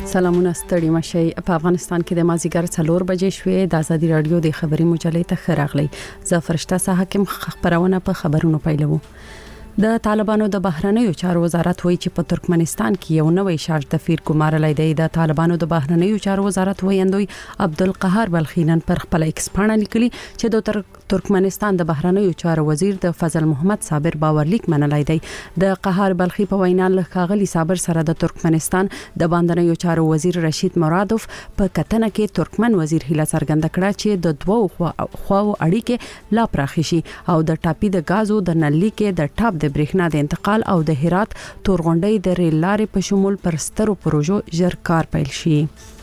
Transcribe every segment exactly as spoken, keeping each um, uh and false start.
سلامونه ستړي مشي په افغانستان کې د مازیګر څلور بجې شوې د ازادي رادیو د خبري مجلې ته خراغلي زفرشته سه حکم خبرونه په خبرونو پیلو د طالبانو د بهرنیو چارو وزارت وایي چې په ترکمنستان کې یو نوې شارج تفیر ګمارلای دی د طالبانو د بهرنیو چارو وزارت وایندوی عبدالقهار بلخینن پر خپل ایکس پاڼه لیکلي چې د ترکمنستان د بهرنیو چارو وزیر د فضل محمد صابر باورلیک منلای دی د قهار بلخی په وینا له کاغلی صابر سره د ترکمنستان د بهرنیو چارو وزیر رشید مرادوف په کتنه کې ترکمن وزیر هیله څرګنده کړه چې د دوه خواو اړیکې لا پراخ شي او د ټاپي د غازو د نلي کې د ټاپ د برېښنا د انتقال او د هرات تورغونډۍ د ریل لارې په شمول پر سترو پروژو ژر کار پیل شي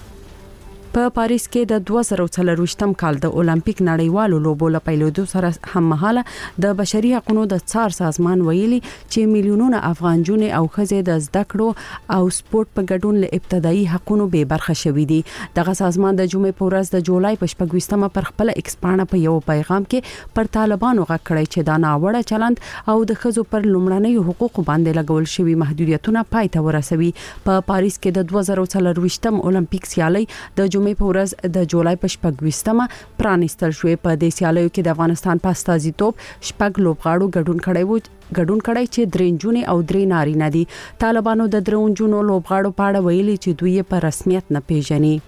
په پاریس کې د دوه زره څلرويشتم کال د اولمپیک نړیوالو لوبو لپاره سره هم مهاله د بشري حقوقو د څار سازمان ویلي چې میلیونونه افغان جونې او خزې د زده کړو او سپورت په ګډون له ابتدایي حقوقو به برخه شوې دي دغه سازمان د جمعې په ورځ د جولای په شپږویشتمه پر خپل ایکس پاڼه په یو پیغام کې پر طالبانو غږ کړی چې دا ناوړه چلند او د خزو پر لومړنۍ حقوقو باندې لګول شوی محدودیتونه پای ته ورسوي په پاریس کې د دوه زره څلرويشتم اولمپیک سیالي د جمعې په ورځ د جولای په شپږویشتمه پرانیستل شوې په دې سیالیو کې د افغانستان په استازیتوب شپږ لوبغاړو ګډون کړی وو ګډون کړی چې درې جونې او درې نارینه دي طالبانو د درې جونو لوبغاړو په اړه ویلي چې دوی په رسمیت نه پیژني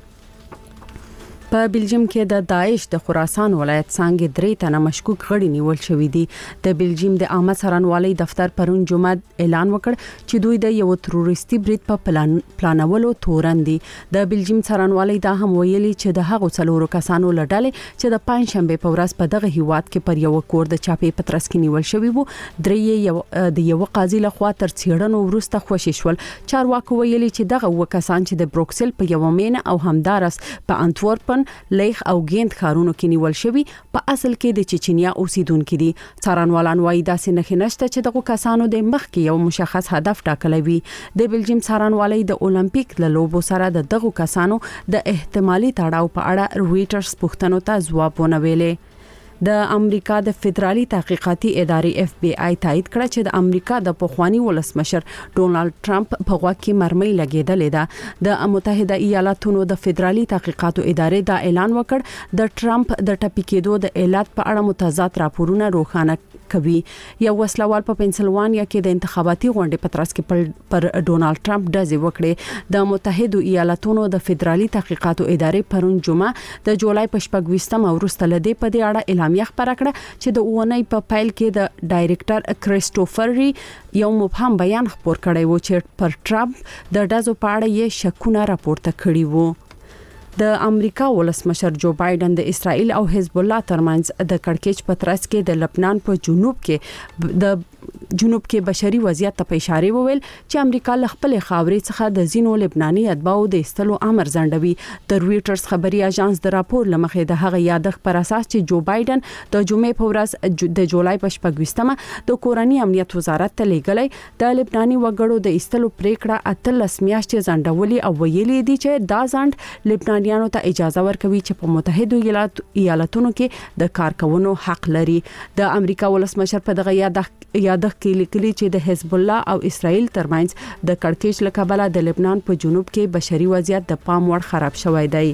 په بلجیم کې د داعش د خراسان ولایت څنګه درې تنه مشکوک غړي نیول شوې دي د بلجیم د عامه څارنوالۍ دفتر پرون جمعه اعلان وکړ چې دوی د یو تروریستي برید په پلان پلانولو تورن دي د بلجیم څارنوالۍ دا هم ویلي چې د هغو څلورو کسانو لړل چې د پنځ شنبه په ورځ په دغه هیواد کې پر یو کور د چاپې پترس کې نیول شوی وو درې یو د یو قاضي لخوا تر څېړنو وروسته خوشی شول چارواکو ویلي چې دغه وکسان چې د بروکسل په یو مینه او همدارس په انټورپن لیخ او ګیند ښارونو کې نیول شوی په اصل کې د چچنیا اوسیدونکو دي څارنوالان وايي داسې نه نشته چې دغه کسانو د مخ کې یو مشخص هدف ټاکلی وي د بلجیم څارنوالۍ د اولمپیک د لوبو سره د دغه کسانو د احتمالي تړاو په اړه رويټرز پوښتنو ته ځواب ونه ویلې د امریکا د فدرالي تحقیقاتي ادارې اف بی آی تایید کړ چې د امریکا د پخوانی ولسمشر ډونالد ټرمپ په غوا کې مرمۍ لګیدلې ده د متحده ایالاتونو د فدرالي تحقیقاتو ادارې دا اعلان وکړ د ټرمپ د ټپي کېدو د علت په اړه متضاد راپورونه روښانه کوي یو وسلوال په پنسلوانیا کې د انتخاباتي غونډې په ترڅ کې پر ډونالد ټرمپ ډزې وکړې د متحده ایالاتونو د فدرالي تحقیقاتو ادارې پرون جمعه د جولای په شپږویشتمه وروسته لدی په دې اړه اعلامیه خبره کړه چې د اونۍ په پایل کې د ډایریکټر کریسټوفر ری یو مبهم بیان خبر کړی و چې پر ټرمپ د ډزو په اړه یې شکونه راپورته کړي وو د امریکا ولسمشر جو بایدن د اسرائیل او حزب الله ترمنځ د کڑکېچ په ترڅ کې د لبنان په جنوب کې د جنوب کې بشري وضعیت ته اشاره وویل چې امریکا له خپل خاورې څخه د زینو لبناني اتباعو د استلو امر ځنډوي د رويټرز خبري اژانس د راپور لمخې د هغه یادښت پر اساس چې جو بایدن د جمعې په ورځ د جولای په شپږویشتمه د کورنۍ امنیت وزارت ته لیږلی د لبناني وګړو د استلو پریکړه اتلس میاشتې ځنډولې او ویلي دي چې دا ځنډ لبنانیانو ته اجازه ورکوي چې په متحده ایالاتونو کې د کارکونو حق لري د امریکا ولسمشر په دغه یادښت یادښت کې لیکلي چې د حزب الله او اسرائیل ترمنځ د کڑکېچ له کبله د لبنان په جنوب کې بشري وضعیت د پام وړ خراب شوی دی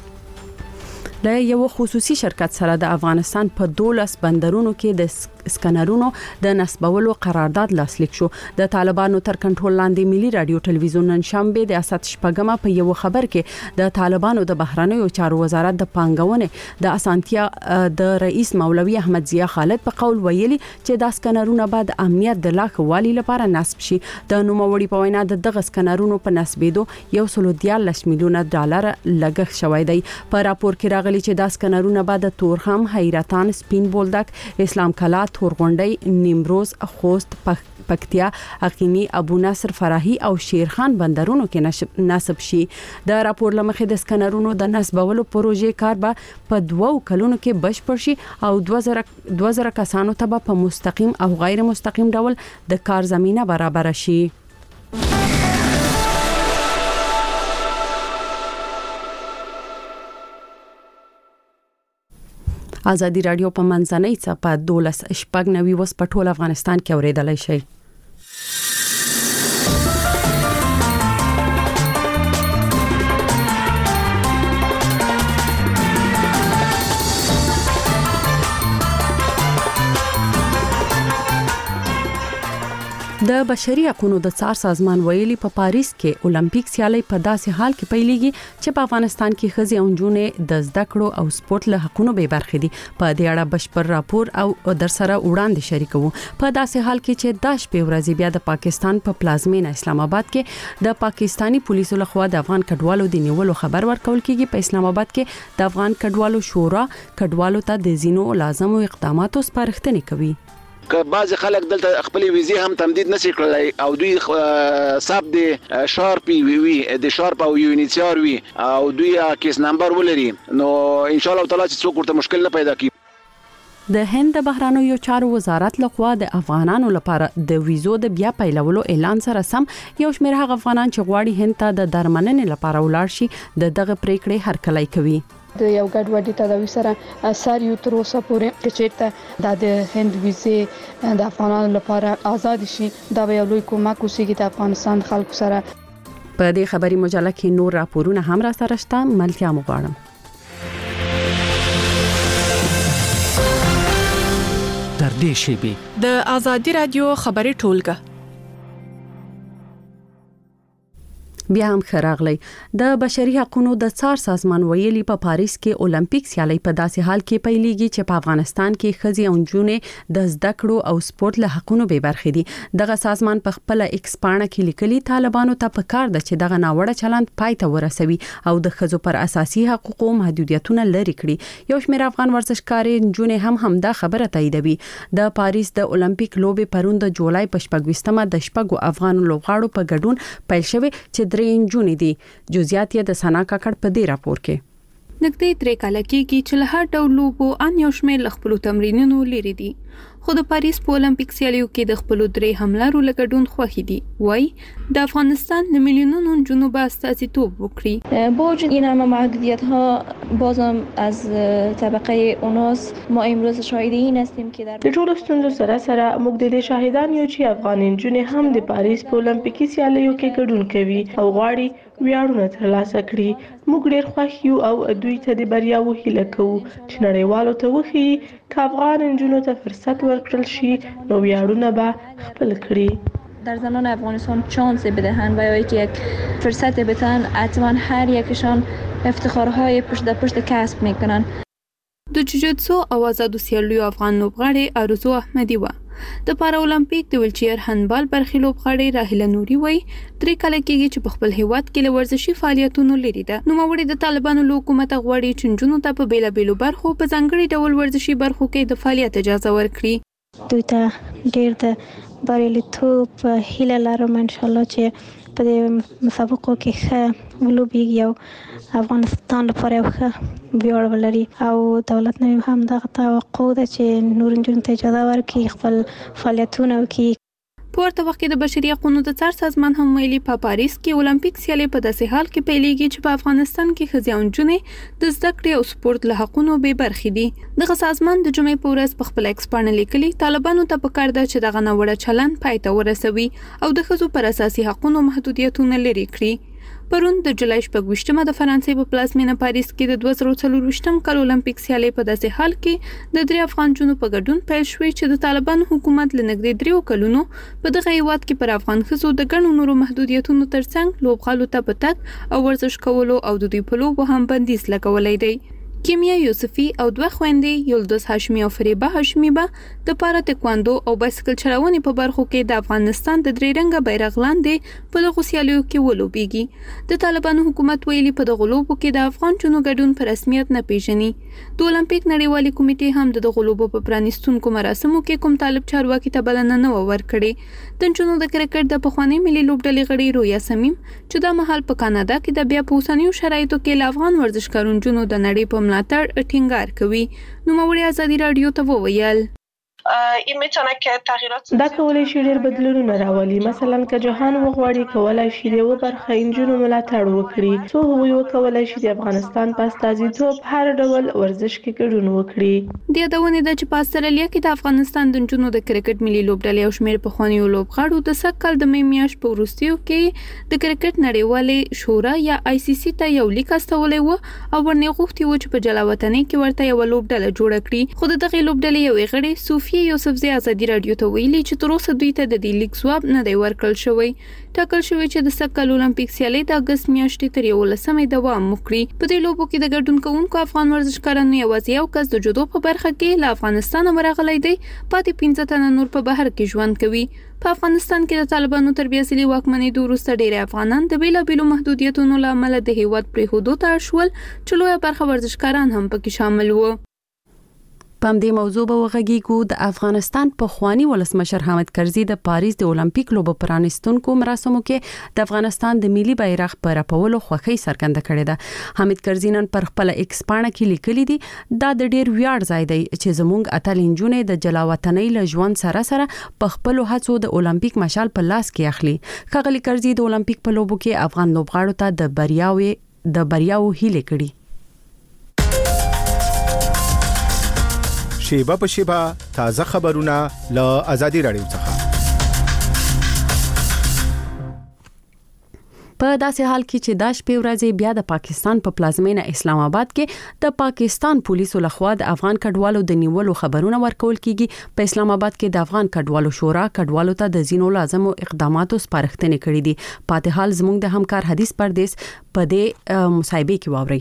له یو خصوصي شرکت سره د افغانستان په دولس بندرونو کې د سکنرونو د نسبولو قرارداد لاسلیک شو د طالبانو تر کنټرول لاندې ملي رادیو ټلویزیون نن شنبه د اسات شپږمه په یو خبر کې د طالبانو د بهرنیو چارو وزارت د پانګونې د اسانتیا د رئیس مولوی احمد ضیا خالد په قول ویلي چې د سکنرونو بعد امنیت د لا خوالي لپاره نصب شي د نوموړي په وینا د دغه سکنرونو په نسبېدو یو سل دیارلس میلیونه ډالر لګښت شوی دی په راپور کې راغلي چې د سکنرونو بعد تورخم حیرتان سپین بولدک اسلام کلا تورغونډۍ نیمروز خوست پکتیا اقینی ابو نصر فرحي او شیرخان بندرونو کې نصب شي د راپور لمخې د سکنرونو د نصبولو پروژې کار به په دوو کلونو کې بشپړ شي او دوه زره کسانو ته په مستقیم او غیر مستقیم ډول د کار زمينه برابر شي ازادي رادیو په منځنۍ څپه دولس شپږ نوي وس په ټول افغانستان کې اوریدلای شي د بشري حقوقو د څار سازمان ویلي په پاریس کې اولمپیک سیالي په داسې حال کې پیلېږي چې په افغانستان کې ښځې او نجونې د زده کړو او سپورت له حقوقو به برخې دي. په دې اړه بشپړ راپور او در سره وړاندې شریکو. په داسې حال کې چې د شپې ورځې بیا د پاکستان په پلازمینه اسلام آباد کې د پاکستانی پولیسو لخوا د افغان کډوالو د نیولو خبر ورکول کیږي. په اسلام آباد کې د افغان کډوالو شورا کډوالو ته د زینو لازمو اقداماتو سپارښتنه کوي. که بعض خلک دلته خپل ویزه هم تمدید نشي کړلای او دوی ساب د شارپ وی وی د شارپ او یونیسیار وی او دوی کیس نمبر ولري نو ان شاء الله تعالی چې څوک ورته مشکل نه پیدا کوي. د هند بهرانیو چارو وزارت لخوا د افغانانو لپاره د ویزو د بیا پیلولو اعلان سره سم یو شمېر هغه افغانان چې غواړي هند ته د درمننې لپاره ولاړ شي د دغه پریکړې هرکلی کوي. د یو ګډوډي تداوی سره سر یو تر اوسه پورې چې د هند ویزه د افغانانو لپاره آزاد شي دا به یو لوی کومک وشي د افغانستان خلکو سره. په دې خبري مجله کې نور راپورونه هم را سره شته. ملتیا مو غواړم. تر دې شی د آزادي رادیو خبري ټولګه بیا هم خراغلی. د بشري حقوقو د څار سازمان ویلي په پاریس کې اولمپیک سیالي په داسې حال کې پیلېږي چې په افغانستان کې ښځې او نجونې د زده کړو او سپورت له حقوقو به برخې دي. دغه سازمان په خپل ایکس پاڼه کې لیکلي طالبانو ته پکار ده چې دغه ناوړه چلند پای ته ورسوي او د ښځو پر اساسي حقوقو محدودیتونه لري کړي. یو شمېر افغان ورزشکارې نجونې هم همدا خبره تاییدوي. د پاریس د اولمپیک لوبې پرون د جولای په شپږویشتمه د شپږو افغان لوبغاړو په ګډون پیل شوه چې درې نجونې دي. جزئیات یې د سنا کاکړ په دې راپور کې. نږدې درې کاله کېږي چې له هر ډول لوبو ان یو شمېر له خپلو تمرینونو لري دي. خو د پاریس په اولمپیک سیالیو کې د خپلو درې حملارو له ګډون خوښي دي. وای د افغانستان د میلیونونو نجونو به استازیتوب وکړي. با وجود این همه محدودیت‌ها بازم از طبقه اوناس ما امروز شاهد این هستیم که در د ټولو ستونزو سره سره موږ د دې شاهدان یو چې افغان نجونې هم د پاریس په اولمپیکي سیالیو کې ګډون کوي او غواړي ویاړونه ترلاسه کړي. موږ ډېر خوښ یو او دوی ته د بریاوو هیله کوو چې نړیوالو ته وښیي که افغان نجونو ته فرصت ورکړل شي نو ویاړونه به خپل کړي. در زنان افغانستان شانس بدهند و یا یک فرصت بدهند حتما هر یکشان افتخارهای پشت در پشت کسب میکنن. د جوجیتسو او آزادو سیالیو افغان لوبغاړې ارزو احمدی و د پارا اولمپیک د ویلچیر هندبال برخې لوبغاړې راهیله نوري وای درې کاله کېږي چې په خپل هیواد کې له ورزشي فعالیتونو لري ده. نوموړي د طالبانو له حکومت غواړي چې نجونو ته په بیلابیلو برخو په ځانګړي ډول ورزشي برخو کې د فعالیت اجازه ورکړي. دوی ته ډېر د بریالیتوب هیله لرم ان شاء الله چې په دې مسابقو کې ښه ولوبېږي او افغانستان لپاره یو ښه ویاړ ولري او دولت نه هم دغه توقع ده چې نور نجونو ته اجازه ورکړي خپل فعالیتونه وکړي. په ورته وخت کې د بشري حقوقو د څار سازمان هم ویلي په پاریس کې اولمپیک سیالي په داسې حال کې پیلېږي چې په افغانستان کې ښځې او نجونې د زده کړې او سپورت له حقونو بې برخې دي. دغه سازمان د جمعې په ورځ په خپل ایکس پاڼه لیکلي طالبانو ته پکار ده چې دغه ناوړه چلند پای ته ورسوي او د ښځو پر اساسي حقونو محدودیتونه لرې کړي. پرون د جولای شپږویشتمه د فرانسې په پلازمینه پاریس کې د دوه زره څلرویشتم کال اولمپیک سیالي په داسې حال کې د درې افغان جنو په ګډون پیل شوې چې د طالبانو حکومت له نږدې دریو کلونو په دغه هیواد کې پر افغان ښځو د ګڼو نورو محدودیتونو ترڅنګ لوبغالو ته په تګ او ورزش کولو او د دوی په لوبو هم بندیز لګولی دی. کیمیا یوسفی او دوه خويندې یلدوز هاشمی او فریبه هاشمی به د پارا تکواندو او بایسکل چلونې په برخو کې د افغانستان د درې رنګه بیرغ لاندې په دغه سیالیو کې ولوبېږي. د طالبانو حکومت ویلي په دغه لوبو کې د افغان جنو ګډون په رسمیت نه پیژني. د اولمپیک نړیوالې کمیټې هم د دغه لوبو په پرانیستونکو مراسمو کې کوم طالب چارواکي ته بلنه نه ورکړي. د جنو د کرکټ د پخوانی ملي لوبډلې غړي رویا سمیم چې د مهال په کاناډا کې د بیا په اوسنیو شرایطو کې له افغان ورزشکارانو د نړۍ په ملاتړ ټینګار کوي. نوموړي ازادي رادیو ته وویل دا کولای شي ډېر بدلونونه راولي. مثلا که جهان وغواړي کولای شي د یو برخه انجونو ملاتړ وکړي څو هغوی وکولای شي د افغانستان په استازیتوب هر ډول ورزش کې ګډون وکړي. د یادونې ده چې په استرالیا کې د افغانستان د انجونو د کرکټ ملي لوبډلې او شمېر پخوانیو لوبغاړو د سږ کال د مې میاشت په وروستیو کې د کرکټ نړیوالې شورا یا آی سی سی ته یو لیک استولی و او ورنه غوښتي و چې په جلا وطنۍ کې ورته یو لوبډله جوړه کړي. خو د دغې لوبډلې یو غړي صوفي ملکی یوسفزی ازادي رادیو ته ویلي چې تر اوسه دوی ته د دې لیک ځواب نه دی ورکړل شوی. ټاکل شوی چې د سږ اولمپیک سیالۍ د اگست میاشتې تر یولسمې دوام وکړي. په دې لوبو کې د ګډون کوونکو افغان ورزشکارانو یوازې یو کس د جودو په برخه کې له افغانستان ورغلی دی، پاتې پنځه تنه نور په بهر کې ژوند کوي. په افغانستان کې د طالبانو تر بیاسلي واکمنۍ وروسته ډېر افغانان د بیلابیلو محدودیتونو له امله د هیواد پرېښودو ته اړ شول، چې لویه برخه ورزشکاران هم پکې شامل وو. په دې موضوع به وغږیږو. د افغانستان په خوانی ولسمشر حامد کرزي د پاریس د اولمپیک لوبو پرانستونکو مراسمو کې د افغانستان د ملي بیرغ پر رپولو خوښي څرګنده کړې ده. حامد کرزي نن پر خپل ایکس پاڼه کې لیکلي دي دا د ډېر ویاړ ځای دی چې زموږ اتل انجونې د جلاوطنۍ له ژوند سره سره په خپل هڅو د اولمپیک مشال په لاس کې اخلي. ښاغلي کرزي د اولمپیک په لوبو کې افغان لوبغاړو ته د بریاوي د بریاو هیله کړي. شیبه په شیبه تازه خبرونه له ازادي رادیو څخه. په داسې حال کې چې د شپې ورځې بیا د پاکستان په پلازمینه اسلام آباد کې د پاکستان پولیسو لخوا د افغان کډوالو د نیولو خبرونه ورکول کیږي. په اسلام آباد کې د افغان کډوالو شورا کډوالو ته د زینو لازمو اقداماتو سپارښتنې کړې دي. پاتې حال زموږ د همکار حدیث پردیس په دې مصاحبه کې واوري.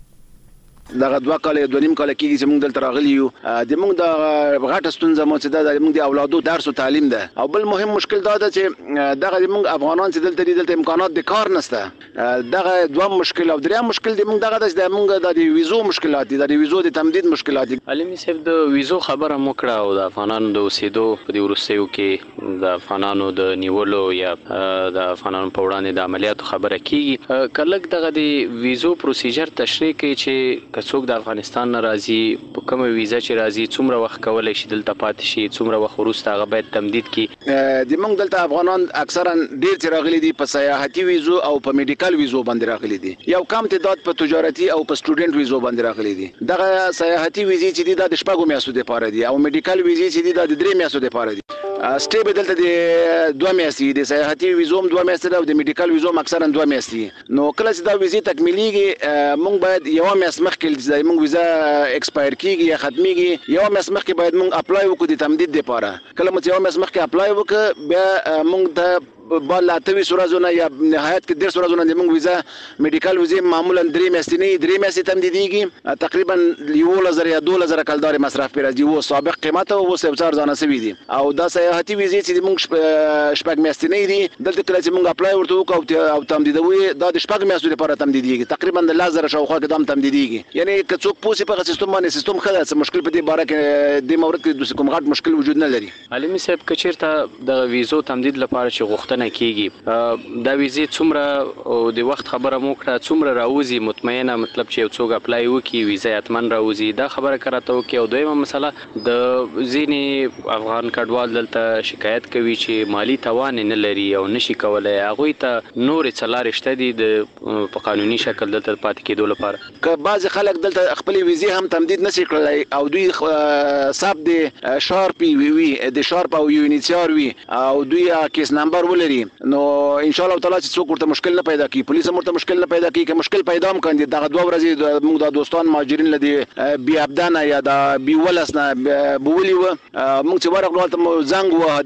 دغه دوه کال دوه نیم کال کېږي چې موږ دلته راغلي یو. د موږ د غټه ستونزه مو چې د موږ د اولادو درس او تعلیم ده، او بل مهم مشکل دا ده چې دغه د موږ افغانان چې دلته دي دلته امکانات د کار نشته. دغه دوه مشکل او دریم مشکل د موږ دغه د موږ د ویزو مشکلات دي، د ویزو د تمدید مشکلات دي. علمي صاحب د ویزو خبره مو کړه او د افغانانو د اوسېدو په دې وروستیو کې د افغانانو د نیولو یا د افغانانو په وړاندې د عملیاتو خبره کیږي. کله دغه د ویزو پروسیجر تشریح کوي چې کڅوګ د افغانستان راځي په کومه ویزه چې راځي څومره وخت کولای شي دلته پاتې شي، څومره وخت وروسته هغه باید تمدید کړي. د موږ دلته افغانان اکثرا ډیر چې راغلي دي په سیاحتي ویزو او په میډیکل ویزو باندې راغلي دي، یو کم تعداد په تجارتي او په سټوډنټ ویزو باندې راغلي دي. دغه سیاحتي ویزې چې دي د شپږو میاشتو لپاره دي او میډیکل ویزې چې دي د درې میاشتو لپاره دي. سټې به دلته د دوه میاشتې د سیاحتي ویزو هم دوه میاشتې او د میډیکل ویزو هم اکثرا دوه میاشتې. نو کله چې دا ویزې تکمیلیږي موږ باید یو میاشت مخکې موږ ویزا ایکسپایر کیږي یا ختميږي، یو میاشت مخکې باید موږ اپلای وکړو د تمدید لپاره. کله مو یو میاشت مخکې اپلای وکړو بیا موږ د بل اتوي سورازونه یا نهایت کې ډیر سورازونه د موږ ویزا میډیکل ویزې معمولا درې میاشتې نه درې میاشتې تمدیدیږي. تقریبا یو لزر یا دوه لزر کلدار مصرف پر راځي وو سابق قیمت او سبزار ځانه سوي دي. او دا سیاحتي ویزې چې موږ شپږ میاشتې نه دي دلته کله چې موږ اپلای ورته وکړو او تمدیدوي دا د شپږ میاشتو لپاره تمدیدیږي، تقریبا د لزر شاوخوا کې دام تمدیدیږي. یعنی که څوک پوسی په سیستم باندې سیستم خدای څه مشکل په دې باره کې د مورد کې د کوم غټ مشکل وجود نه لري. علمي صاحب کچیرته د ویزو تمدید لپاره چې غوښتنه کیږي دا ویزې څومره او د وخت خبره مو کړه څومره راوځي مطمئنه مطلب چې یو څوک اپلای وکي ویزه اتمن راوځي دا خبره کراته وکي. او دویمه مسله د ځینې افغان کډوال دلته شکایت کوي چې مالی توان نه لري او نشي کولای هغه ته نور څلار شته دي د په قانوني شکل دلته پاتې کېدو لپاره. که بعض خلک دلته خپل ویزې هم تمدید نشي کړلای او دوی حساب د شارپ وی د شارپ او یونیسیار وی او دوی کیس نمبر ولري نو ان شاء الله تعالی چې څوک ورته مشکل نه پیدا کوي، پولیس هم ورته مشکل نه پیدا کوي. که مشکل پیدا هم کړي دغه دوه ورځې موږ د دوستان مهاجرین لدی بی ابدان یا د بی ولسنه بولی و موږ چې ورغلو ته زنګ و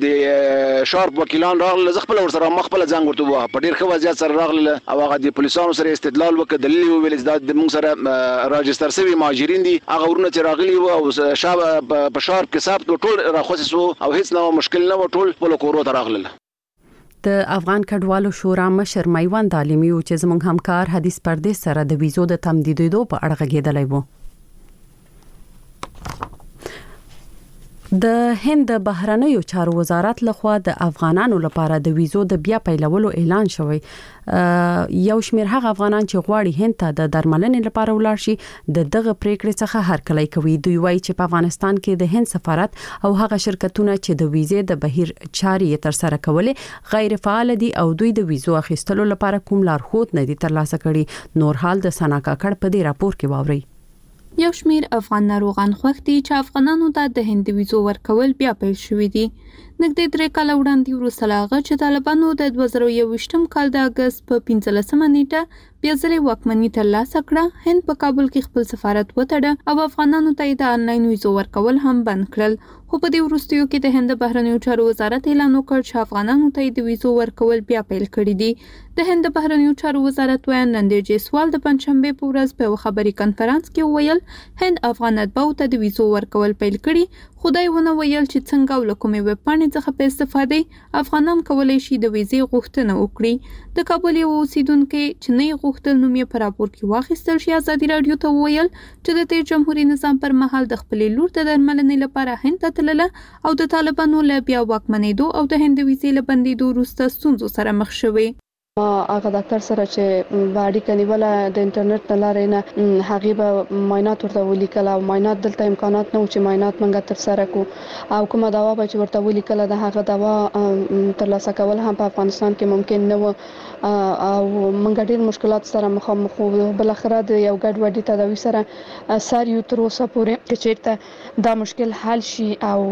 د شارپ وکیلان راغله زه خپل ورسره مخبل زنګ ورته و په ډیر ښه وضعیت سره راغله او هغه د پولیسانو سره استدلال وکړ، دلیل ویل چې د موږ سره راجستر شوی مهاجرین دي هغه ورونه چې راغلي و او شاب په شارپ کې ثبت ټول راخصصو او هیڅ نو مشکل نه و ټول په کورو ته راغله. د افغان کډوالو شورا مشر میوند عالمي او چې زموږ همکار حدیث پردیس سره د ویزو د تمدیدولو په اړه غږیدلی وو. د هند بهرنیو چارو وزارت لخوا د افغانانو لپاره د ویزو د بیا پیلولو اعلان شوی. یو شمېر هغه افغانان چې غواړي هند ته د درملنې لپاره ولاړ شي د دغه پریکړې څخه هرکلی کوي. دوی وایي چې په افغانستان کې د هند سفارت او هغه شرکتونه چې د ویزې د بهیر چارې تر سره کولې غیر فعال دي او دوی د ویزو اخیستلو لپاره کوم لارښود نه دي ترلاسه کړي. نور حال د سنا کاکړ په دې راپور کې واوري. یو شمیر افغان ناروغان خوښ دي چې افغانانو ته د هند ویزو ورکول بیا پیل شوې دي. نږدې درې کاله وړاندې وروسته له هغه چې طالبانو د دوه زره یوویشتم کال د اګست په پنځلسمه نیټه بیا ځلې واکمني ترلاسه کړه. هند په کابل کې خپل سفارت وتړه او افغانانو ته د آنلاین ویزو ورکول هم بند کړل. خو په دې وروستیو کې د هند بهرنیو چارو وزارت اعلان وکړ چې افغانانو ته د ویزو ورکول بیا پیل کړي دي. د هند بهرنیو چارو وزارت وایي نندر جیسوال د پنځشنبه په ورځ په خبري کانفرنس کې ویل هند افغان اتباعو ته د ویزو ورکول پیل کړي. خدای ونه ویل چې څنګه ولکمې ویب پاڼې څخه په استفاده افغانان کولای شي د ویزې غوښتنه وکړي. د کابل یو اوسیدونکو چې نه غوښتل نوم یې په راپور کې واخیستل شي ازادي رادیو ته ویل چې د تیر جمهوریت نظام پر مهال د خپل لور د درملنې لپاره هند ته تلله او د طالبانو له بیا واکمنېدو او د هند ویزې له بندیدو وروسته ستونزو سره مخ شوي. هغه ډاکټر سره چې باډي کنيوله د انټرنیټ لارې نه هغه به معاینات ورته ولیکل او معاینات دلته امکانات نه و چې معاینات منګه تر سره کو او کومه دوا به چې ورته ولیکل د هغه دوا ترلاسه کول هم په افغانستان کې ممکن نه و او منګه ډېر مشکلات سره مخامخ وو. بل اخر د یو ګډ وډي تداوی سره سر یو تر اوسه پورې چې چیرته دا مشکل حل شي او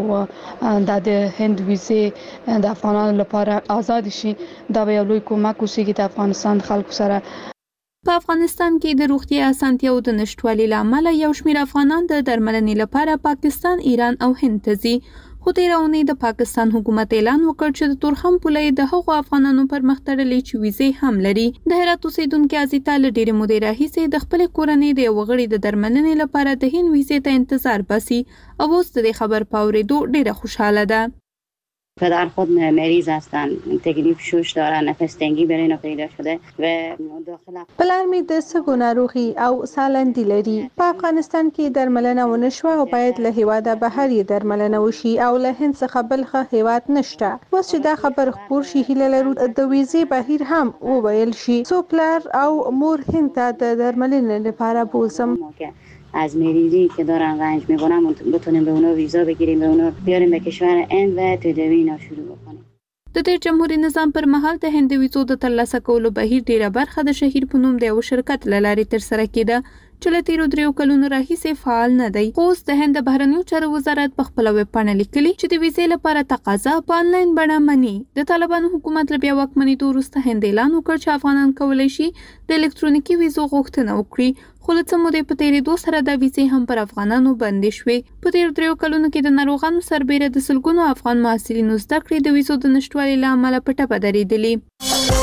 د هند ویزې د افغانانو لپاره آزاد شي دا به یو لوی کومک وسیږي د افغانستان خلکو سره. په افغانستان کې د روغتیا اسانتیاو د نشټوالي لامل یو شمېر افغانان د درملنې لپاره پاکستان، ایران او هند ته ځي. خو تیر اونۍ د پاکستان حکومت اعلان وکړ چې د تورخم پولې د هغو افغانانو پر مخ تړلې چې ویزې هم لري. د هرات اوسیدونکو ازیتا له ډېرې مودې راهیسې د خپل کورنۍ د وغړي د درملنې لپاره د هند ویزې ته انتظار باسي او اوس د خبر پاوریدو ډېره خوشاله ده. پدر خود مریض هستن، تکلیف شوش دارن، نفس تنگی برای اینا پیدا شده و داخل پلار می د سږو ناروغي او سالندی لري. په افغانستان کې درملنه ونشوه او باید له هیواده بهر یې درملنه وشي او له هند څخه بل ښه هیواد نشته. اوس چې دا خبر خپور شي هیله لرو د ویزې بهیر هم وویل شي. سو پلار او مور هند ته د درملنې لپاره بوزم. از مریضی که دارن رنج میکنن بتونیم به اونا ویزا بگیریم، به اونا بیاریم به کشور هند و تداوی اینا شروع بکنیم. د تیر جمهوریت نظام پر مهال د هند ویزو د ترلاسه کولو بهیر ډیره برخه د شهیر په نوم د یو شرکت له لارې تر سره کېده چې له تیرو دریو کلونو راهیسې فعال نه دی. خو اوس د هند بهرنیو چارو وزارت په خپله ویب پاڼه لیکلي چې د ویزې لپاره تقاضا په انلاین بڼه مني. د طالبانو حکومت له بیا واکمنېدو وروسته هند اعلان وکړ چې افغانان کولی شي د الکترونیکي ویزو غوښتنه وکړي. خو له څه مودې په تېرېدو سره دا ویزې هم پر افغانانو بندې شوې. په تېرو دریو کلونو کې د ناروغانو سربیره د سلګونو افغان محصلینو زده کړې د ویزو د نشتوالي له امله په ټپه درېدلې.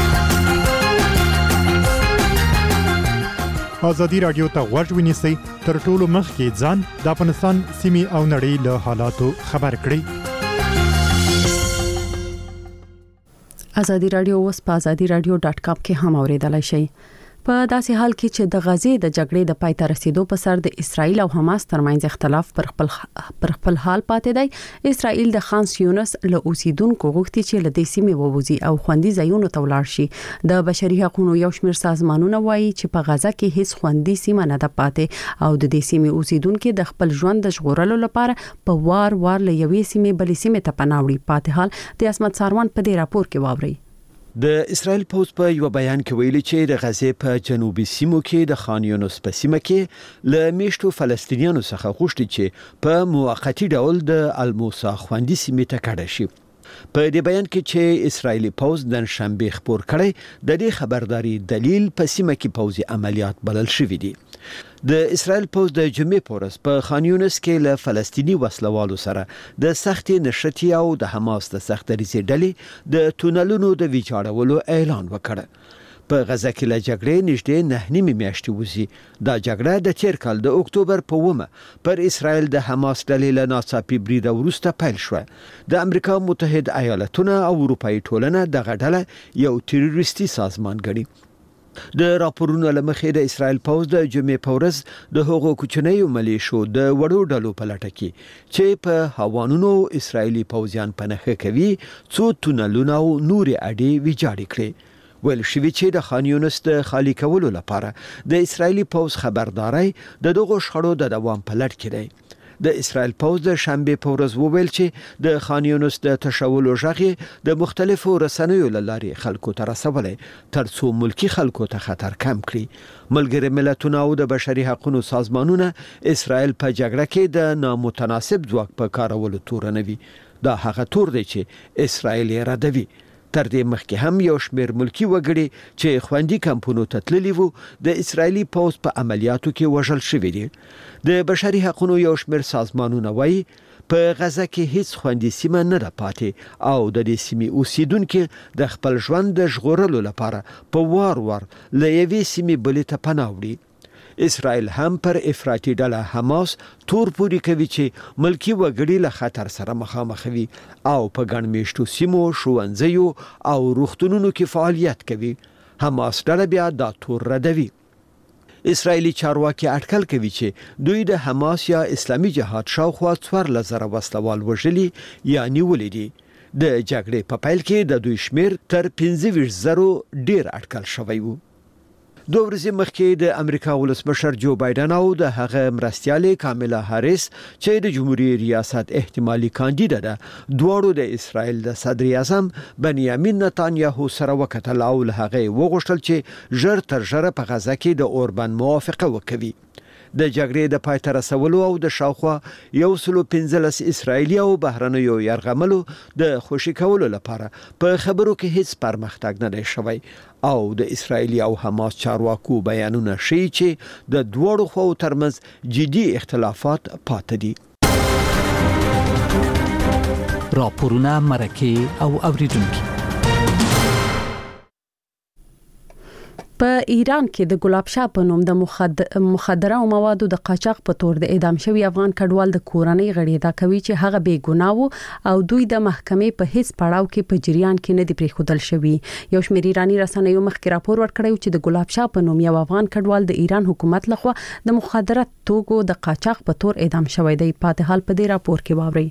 ازادي رادیو ته غوږ ونیسئ تر ټولو مخکې ځان د افغانستان سیمې او نړۍ له حالاتو خبر کړئ. ازادي رادیو اوس په ازادي رادیو ډاټ کام کې هم اوریدلای شئ. په داسې حال کې چې د غزې د جګړې د پای ته رسیدو په سر د اسرایل او حماس ترمنځ اختلاف پر خپل پر خپل حال پاتې دی. اسرایل د خان یونس له اوسیدونکو غوښتي چې له دې سیمې ووځي او خوندي ځایونو ته ولاړ شي. د بشري حقوقو یو شمېر سازمانونه وایي چې په غزه کې هیڅ خوندي سیمه نه ده پاتې او د دې سیمې اوسیدونکو د خپل ژوند د ژغورلو لپاره په وار وار له یوې سیمې بلې سیمې ته پناه وړي. پاتې حال د اسمت ساروان په دې راپور کې واوري. د اسرائیل پوز په یو بیان کې ویلي چې د غزې په جنوبي سیمو کې د خان یونس په سیمه کې له میشتو فلسطینیانو څخه غوښتي چې په موقتی ډول د الموسا خوندي سیمې ته کډه شي. په دې بیان کې چې اسرائیلي پوز د شنبه خبر کړی د دې خبرداري دلیل په سیمه کې پوزي عملیات بلل شوې دي. د اسرائیل پوز د جمعې پورس په خان یونس کې له فلسطینی وسلوالو سره د سختي نشرتي او د حماس د سخت دریزې ډلې د تونلونو د ویجاړولو اعلان وکړ. په غزه کې له جګړې نږدې نه نیمه میاشتې وځي. دا جګړه د تیر کال د اکتوبر په اومه پر اسرائیل د حماس ډلې له ناڅاپي برید وروسته پیل شوه. د امریکا متحده ایالاتونو او اروپאי ټولنه دغه ډله یو تروریستي سازمان ګڼي. د راپورونو لمخې د اسرائیل پوز د جمعې په ورځ د هغو کوچنیو ملیشو د وړو ډلو په لټه کې چې په هوانونو اسرائیلي پوزیان پنهخه کوي څو تونلونه او نورې اډې ویجاړې کړي. ویل شوی چې د خان یونس د خالی کولو لپاره د اسرائیلي پوز خبرداري د دغو شخړو د دوام په لټ کې دی. د اسرائیل پوز د شنبه په ورځ وویل چې د خان یونس د تشولو ژغې د مختلفو رسنیو لارې خلکو ته رسولې ترڅو ملکی خلکو ته خطر کم کړي. ملګری ملتونه او د بشري حقوقو سازمانونه اسرائیل په جګړه کې د نامتناسب ځواک په کارولو تورنوي. دا هغه تور دی چې اسرائیل یې ردوي. تر دې مخکې هم یو شمېر ملکی وګړي چې خوندي کمپونو ته تللي وو د اسرایلی پوځ په عملیاتو کې وژل شوي دي. د بشري حقوقو یو شمېر سازمانونه وایي په غزه کې هیڅ خوندي سیمه نه ده پاتې او د دې سیمې اوسیدونکو د خپل ژوند د ژغورلو لپاره په وار وار له یوې سیمې بلې ته پناه وړي. اسرائیل هم پر افراطي ډله حماس تور پوري کوي چې ملکی وګړي له خطر سره مخامخ وي او په ګڼ میشتو سیمو ښوونځیو او روغتونونو کې فعالیت کوي. حماس ډله بیا دا تور ردوي. اسرائیلی چارواکي اټکل کوي چې دوی د حماس یا اسلامي جهاد شاوخوا څوارلس زره وسلوال وژلي یا نیولي دي. د جګړې په پیل کې د دوی شمیر تر پنځه ویشت زرو ډیر اټکل شوی وو. دوه ورځې مخکې د امریکا ولسمشر جو بایدن او د هغه مرستیالې کاملا هاریس چې د جمهوریت ریاست احتمالي کاندیدا ده دواړو د اسرائیل د صدر اعظم بنیامین نتانیاهو سره وکتل او له هغه وغوښتل چې ژر تر ژره په غزه کې د اوربن موافقه وکړي. د جګړې د پای ته رسولو او د شاوخوا یو سلو پنځلس اسرائیلي او بهرنیو یرغملو د خوشي کولو لپاره په خبرو کې هیڅ پرمختګ نه دی شوی او د اسرائیلي او حماس چارواکو بیانونه ښیي چې د دوړو خواو ترمنځ جدي اختلافات پاتې دي. راپورونه مرکه او اوریدونکو. په ایران کې د ګلاب شاه په نوم د مخدره او موادو د قاچاق په تور د اعدام شوی افغان کډوال د کورنۍ غړي دا کوي چې هغه بې ګناه وو او دوی د محکمې په هیڅ پړاو کې په جریان کې نه دی پریښودل شوی. یو شمېر ایرانی رسنیو مخکې راپور ورکړی چې د ګلاب شاه په نوم یو افغان کډوال د ایران حکومت لخوا د مخدره توکو د قاچاق په تور اعدام شوی دی. پاتې حال په دې راپور کې واوري.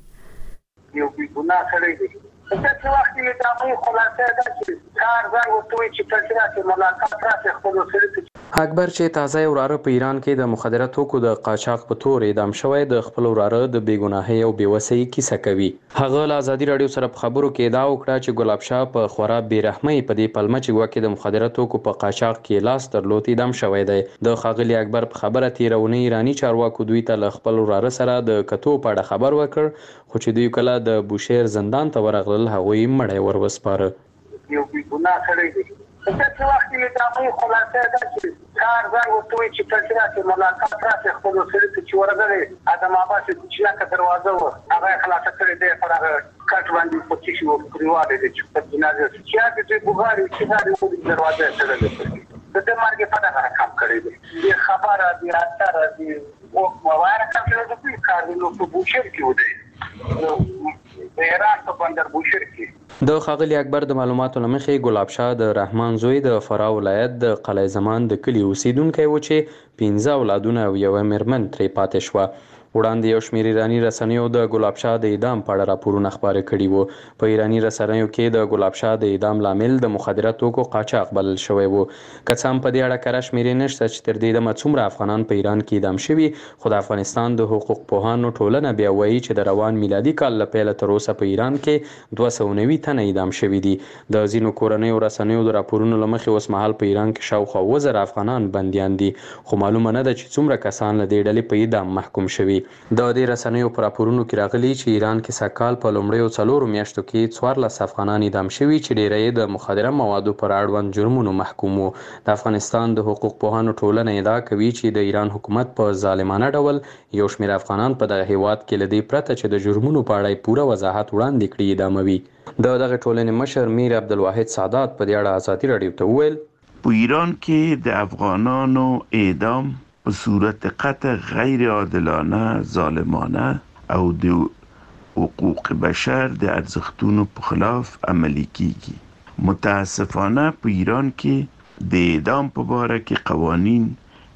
یو بې ګناه سړی دی. په څه وخت کې د هغه خلاصه ده چې کار زار وته چې تاسو راته ملاقات راته خپل سره اکبر چې تازه وراره په ایران کې د مخدره توکو د قاچاق په تور اعدام شوی د خپل وراره د بیګناهۍ او بیوسۍ کیسه کوي. هغه له ازادي رادیو سره په خبرو کې ادعا وکړه چې ګلاب شاه په خورا بیرحمۍ په دې پلمه چې وکړي د مخدره توکو په قاچاق کې لاس درلود اعدام شوی دی. د خاغلی اکبر په خبره تیرونه ایرانی چارواکو دوی ته له خپل وراره سره د کتو په اړه خبر ورکړ خو چې دوی کله د بوشهر زندان ته ورغلل هغوی مړی ور وسپاره. یو بیګناه سړی دی. په څه وخت کې د هغه خلاصه ده چې کار زار وته چې تاسو راته ملاقات راته خپل سره چې ورغلې ادم آباد چې لا دروازه و هغه خلاصه کړې ده پر هغه کټ باندې په چې وو پریواله دي چې په جنازه چې د بوغاري چې د دروازه سره ده د دې مرګ په اړه کار کړی دی. د خبره دی اثر دی او مواره کړل د دې کار نو په بوشر کې ودی د ایران په بندر بوشر کې. د خاغلی اکبر د معلوماتو لمخې ګلاب شاه د رحمان زوی د فرا ولایت د قلعه زمان د کلی اوسیدونکی و چې پنځه اولادونه او یو میرمن ترې پاتې شوه. وړاندې یو شمېر ایرانی رسنیو د ګلاب شاه د اعدام په اړه راپورونه خپاره کړي وو. په ایرانی رسنیو کې د ګلاب شاه د اعدام لامل د مخدره توکو قاچاق بلل شوی وو. که څه هم په دې اړه کره شمېرې نشته چې تر دې دمه څومره افغانان په ایران کې اعدام شوي خو د افغانستان د حقوق پوهانو ټولنه بیا وایي چې د روان میلادي کال له پیله تر اوسه په ایران کې دوه سوه نوي تنه اعدام شوي دي. د ځینو کورنیو رسنیو د راپورونو له مخې اوس مهال په ایران کې شاوخوا اووه زره افغانان بندیان دي خو معلومه نه ده چې څومره کسان له دې ډلې په اعدام محکوم شوي. د دې رسنیو په راپورونو کې راغلي چې ایران کې سږکال په لومړیو څلورو میاشتو کې څوارلس افغانان اعدام شوي چې ډیری یې د مخدره موادو پر اړوند جرمونو محکوم وو. د افغانستان د حقوق پوهانو ټولنه ادعا کوي چې د ایران حکومت په ظالمانه ډول یو شمېر افغانان په دغه هیواد کې له دې پرته چې د جرمونو په اړه پوره وضاحت وړاندې کړي اعداموي. د دغه ټولنې مشر میر عبدالواحد سادات په دې اړه ازادي رادیو ته وویل په ایران کې د افغانانو اعدام په صورت قطع غیر عادلانه، ظالمانه او د حقوق بشر د ارزښتونو په خلاف عملي کیږي. متاسفانه په ایران کې د اعدام په باره کې قوانین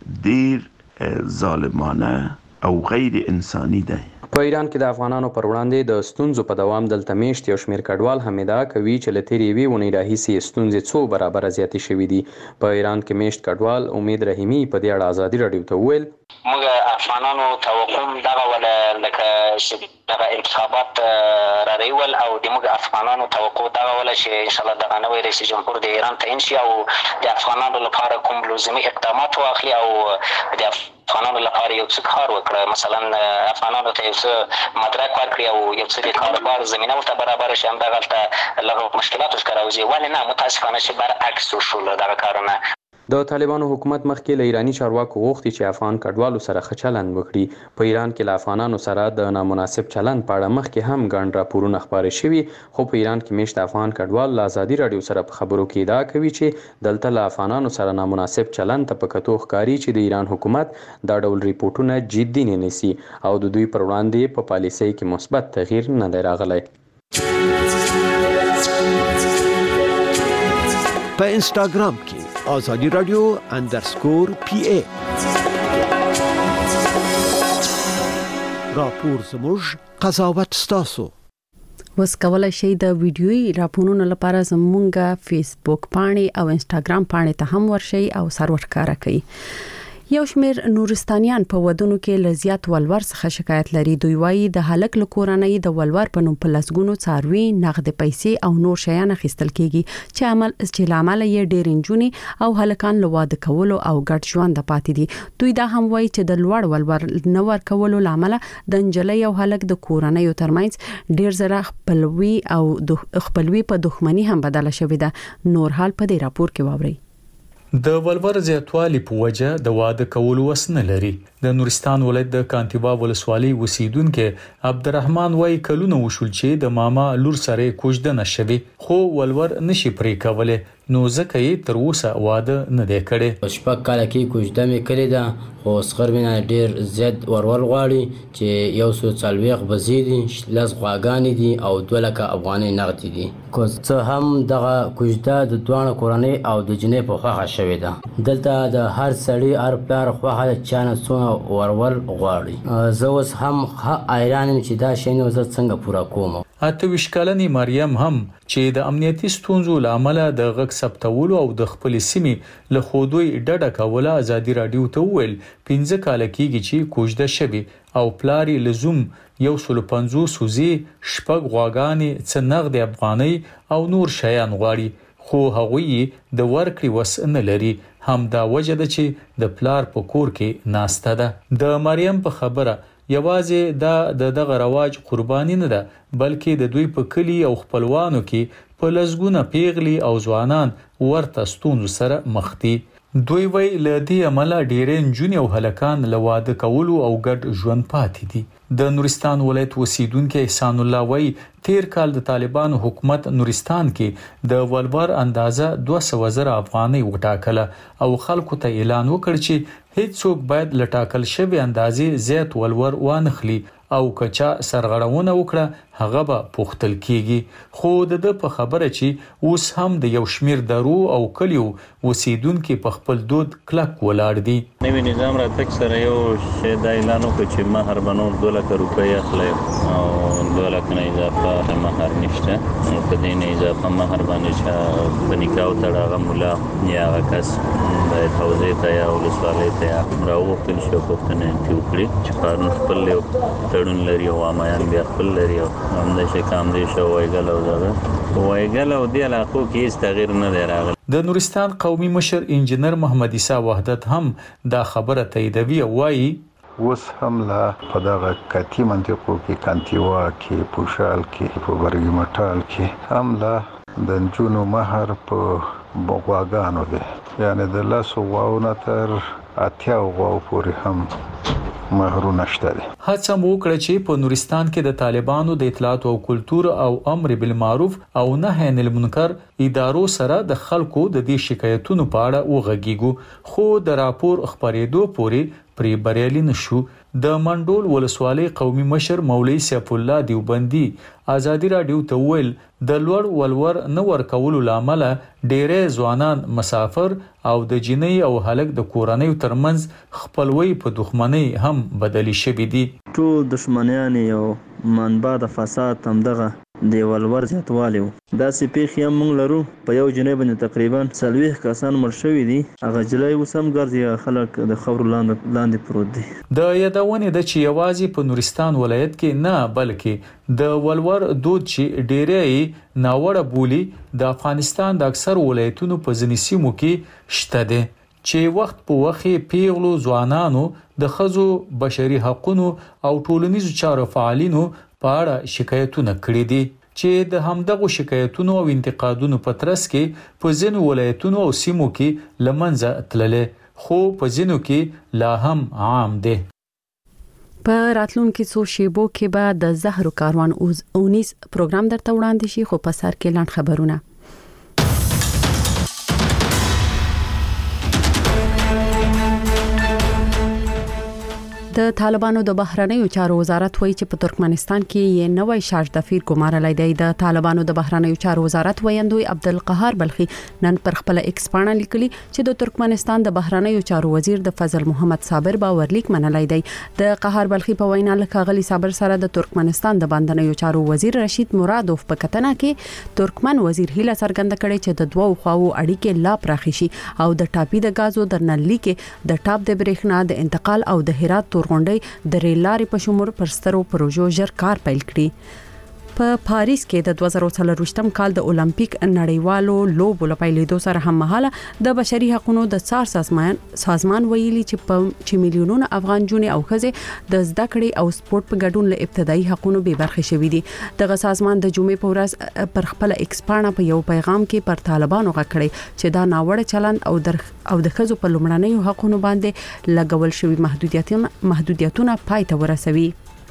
ډیر ظالمانه او غیر انساني دي. په ایران کې د افغانانو پر وړاندې د ستونزو په دوام دلته میشت یو شمېر کډوال هم ادعا کوي چې له تېرې یوې اونۍ راهیسې ستونزې څو برابره زیاتې شوي دي. په ایران کې میشت کډوال امید رحیمي په دې اړه ازادي رادیو ته وویل موږ افغانانو توقع دغه ولا لکه دغه انتخابات را ریول او د موږ افغانانو توقع دغه ولا چې ان شاء الله دغه نوې رئیس جمهور د ایران تعین شي او د افغانانو لپاره کوم لازمي اقدامات واخلي او د افغانانو لپاره یو څه کار وکړي، مثلا افغانانو ته یو څه مدرک ورکړي او یو څه د کاروبار زمینه ورته برابر شي. همدغلته لږ مشکلات ښکاره راوځي، ولې نه متاسفانه چې برعکس وشول دغه کارونه. د طالبانو حکومت مخکې له ایرانی چارواکو غوښتي چې افغان کډوالو سره ښه چلند وکړي. په ایران کې له افغانانو سره د نامناسب چلند په اړه مخکې هم ګڼ راپورونه خپاره شوي، خو په ایران کې میشت افغان کډوال له ازادي راډیو سره په خبرو کې ادعا کوي چې دلته له افغانانو سره نامناسب چلند ته په کتو ښکاري چې د ایران حکومت دا ډول ریپورتونه جدي نه نیسي او د دوی پر وړاندې په پالیسۍ کې مثبت تغییر نه دی راغلی. په انسټاګرام کې آزادی رادیو اندرسکور پی ای راپور زموږ قضاوت ستاسو. وس کولای شئ د ویډیوي راپورونو لپاره زموږه فیسبوک پاڼه او انسټاګرام پاڼه ته هم ورشئ او سرور کار کوي. یو شمیر نورستانیان په ودونو کې لزیات ولور څخه شکایت لري. دوی وايي د هلک لکورنۍ د ولور په نوم په لسګونو څاروي، نقد پیسې او نور شیان اخیستل کیږي چې عمل چې عمل یې ډېر انجونی او هلکان له واده کولو او ګډ ژوند پاتې دي. دوی دا هم وايي چې د لوړ ولور نه ور کولو لامل د انجلۍ او هلک د کورنۍ ترمنځ ډېر زره خپلوي او د خپلوي په دښمنۍ هم بدله شوې ده. نور حال په دې راپور کې واورئ. د ولور زیاتوالی په وجه د واده کولو وس نه لري. د نورستان ولایت د کانتیبا ولسوالۍ اوسیدونکو عبدالرحمن وای کلونه وشول چې د ماما لور سره کوژدنه شوي، خو ولور نشي پرې کولای، نو ځکه یې تر اوسه واده نه دی کړی. شپږ کاله کې کوژده مې کړې ده، خو سخر مې ډېر زیات ورور غواړي چې یو څو څلوېښت بزې دي، لس غواګانې دي او دوه لکه افغانۍ نغدې دي. که څه هم دغه کوژده د دواړو کورنۍ او د جنۍ په خوښه شوې ده. دلته د هر سړي هر پلار خوښه ده چا نه څونه ورور غواړي. زه اوس هم حیران یم چې دا شی نو زه څنګه پوره کوم. اته ویشت کلنې مریم هم چې د امنیتي ستونزو لامل د غږ ثبتولو او د خپل سیمې له خودوی ډډه کوله ازادي راډیو ته ویل پنځه کال کېږي چې کوژده شوی او پلاری لزوم یو سل پنځوس وزي، شپږ غواګانې، څه نغد افغانۍ او نور شیان غواړي، خو هغوی د ورکړې وس نه لري. هم دا وجه ده چې د پلار په کور کې ناسته ده. د مریم په خبره یوازې دا د دغه رواج قرباني نه ده، بلکې د دوی په کلی او خپلوانو کې په لسګونه پیغلي او ځوانان ورته ستونزو سره مخ دي. دوی وی له دې عمله ډېرې نجونې او هلکان له واده کولو او ګډ ژوند پاتې دي. د نورستان ولایت اوسیدونکو احسان الله وی تیر کال د طالبانو حکومت نورستان کې د ولور اندازه دوه سوه زره افغانۍ وټاکله او خلکو ته اعلان وکړ چې هیڅوک باید لټاکل شوی اندازې زیات ولور وانخلي او کچا سرغړونه وکړه هغه به پوښتل کیږي. خو د په خبره چې اوس هم د یو شمیر درو او کلیو اوسیدونکو په خپل دود کلک ولاړ دي. نوی نظام راتګ سره یو شی د اعلان وکړ چې مہر بنول دوه لکه روپۍ اخلي او دوه لکه نه اضافه مہر نشته. په دې نه اضافه مہر باندې چې په نکاح تړاغه مولا یا کس د حوزې ته یا ولسوالۍ ته راووتل شو پوښتنه وکړي چې قانون خپل یو تړون لري او امایان بیا خپل لري او همدا شي کام دي شو وایګل او دا وایګل او دی علاقو کې هیڅ تغییر نه دی راغلی. د نورستان قومي مشر انجنیر محمد عیسی وحدت هم دا خبره تاییدوي او وایي اوس هم لا په دغه کتی منطقو کې کانتیوا کې پوشال کې په برګي مټال کې هم لا د نجونو مہر په بغواګانو دی، یعنی د لاسو واونه تر اتیا غواو پورې هم مہرونه شته دي. هڅه مو وکړه چې په نورستان کې د طالبانو د اطلاعات او کلتور او امر بالمعروف او نهي عن المنکر ادارو سره د خلکو د دې شکایتونو په اړه وغږیږو، خو د راپور خبرېدو پورې پرې بریالي نشو. د منډول ولسوالۍ قومي مشر مولوي سیف الله دیوبندي ازادي راډیو ته ویل د لوړ ولور نه ورکولو لامل ډېرې ځوانان مسافر او د جنۍ او هلک د کورنۍ ترمنځ خپلوي په دښمنۍ هم بدلی شوې دي. ټول دښمنان یو منبع د فساد هم دغه د ولور زیاتوالی و. داسې پیښې هم موږ لرو. په یو جنۍ باندې تقریبا څلوېښت کسان مړ شوي دي. هغه جلۍ اوس هم ګرځي، خلک د خاورو لاندې لاندې پروت دي. د یادونې د چې یوازې په نورستان ولایت کې نه بلکې د ولور دود چې ډېری ناوړه بولی د افغانستان د اکثر ولایتونو په ځینې سیمو کې شته دي چې وخت په وخت پیغلو ځوانانو د ښځو بشري حقوقو او ټولنیزو چارو فعالینو په اړه شکایتونه کړي دي چې د همدغه شکایتونو او انتقادونو په ترڅ کې په ځینو ولایتونو او سیمو کې لمنځه تللې، خو په ځینو کې لا هم عام دي. په راتلونکو څو شیبو کې به د زهرو کاروان اونیز پروګرام درته وړاندې شي، خو په سر کې لاند خبرونه. د طالبانو د بهرنیو چارو وزارت وایي چې په ترکمنستان کې یې نوې شاش دفیر ګمارلای دی. د طالبانو د بهرنیو چارو وزارت ویاندوی عبدالقهار بلخي نن پر خپل ایکس پاڼه لیکلي چې د ترکمنستان د بهرنیو چارو وزیر د فضل محمد صابر باورلیک منلای دی. د قهار بلخي په وینا لکه صابر سره د ترکمنستان د باندنیو چارو وزیر رشید مرادوف په کتنه کې ترکمن وزیر هیله څرګنده کړې چې د دوو خواو اړیکې لا پراخ شي او د ټاپي د غازو درنلي کې د ټاپ د برېښنا د انتقال او د هرات غونډې د ریل لارې په شمول پر سترو پروژو ژر کار پیل کړي. په پاریس کې د دوه زره څلرویشتم کال د اولمپیک نړیوالو لوبو لپاره لیدو سره هم مهاله د بشري حقوقو د څار سازمان سازمان ویلي چې په چې میلیونونه افغان جونې او ښځې د زده کړې او سپورت په ګډون له ابتدایي حقوقو به برخه شوي دي. دغه سازمان د جمعې په ورځ پر خپل ایکس پاڼه په یو پیغام کې پر طالبانو غږ چې دا ناوړه چلند او در او د ښځو په لومړنیو حقوقو باندې لګول شوی محدودیتونه محدودیتونه پای ته ورسوي.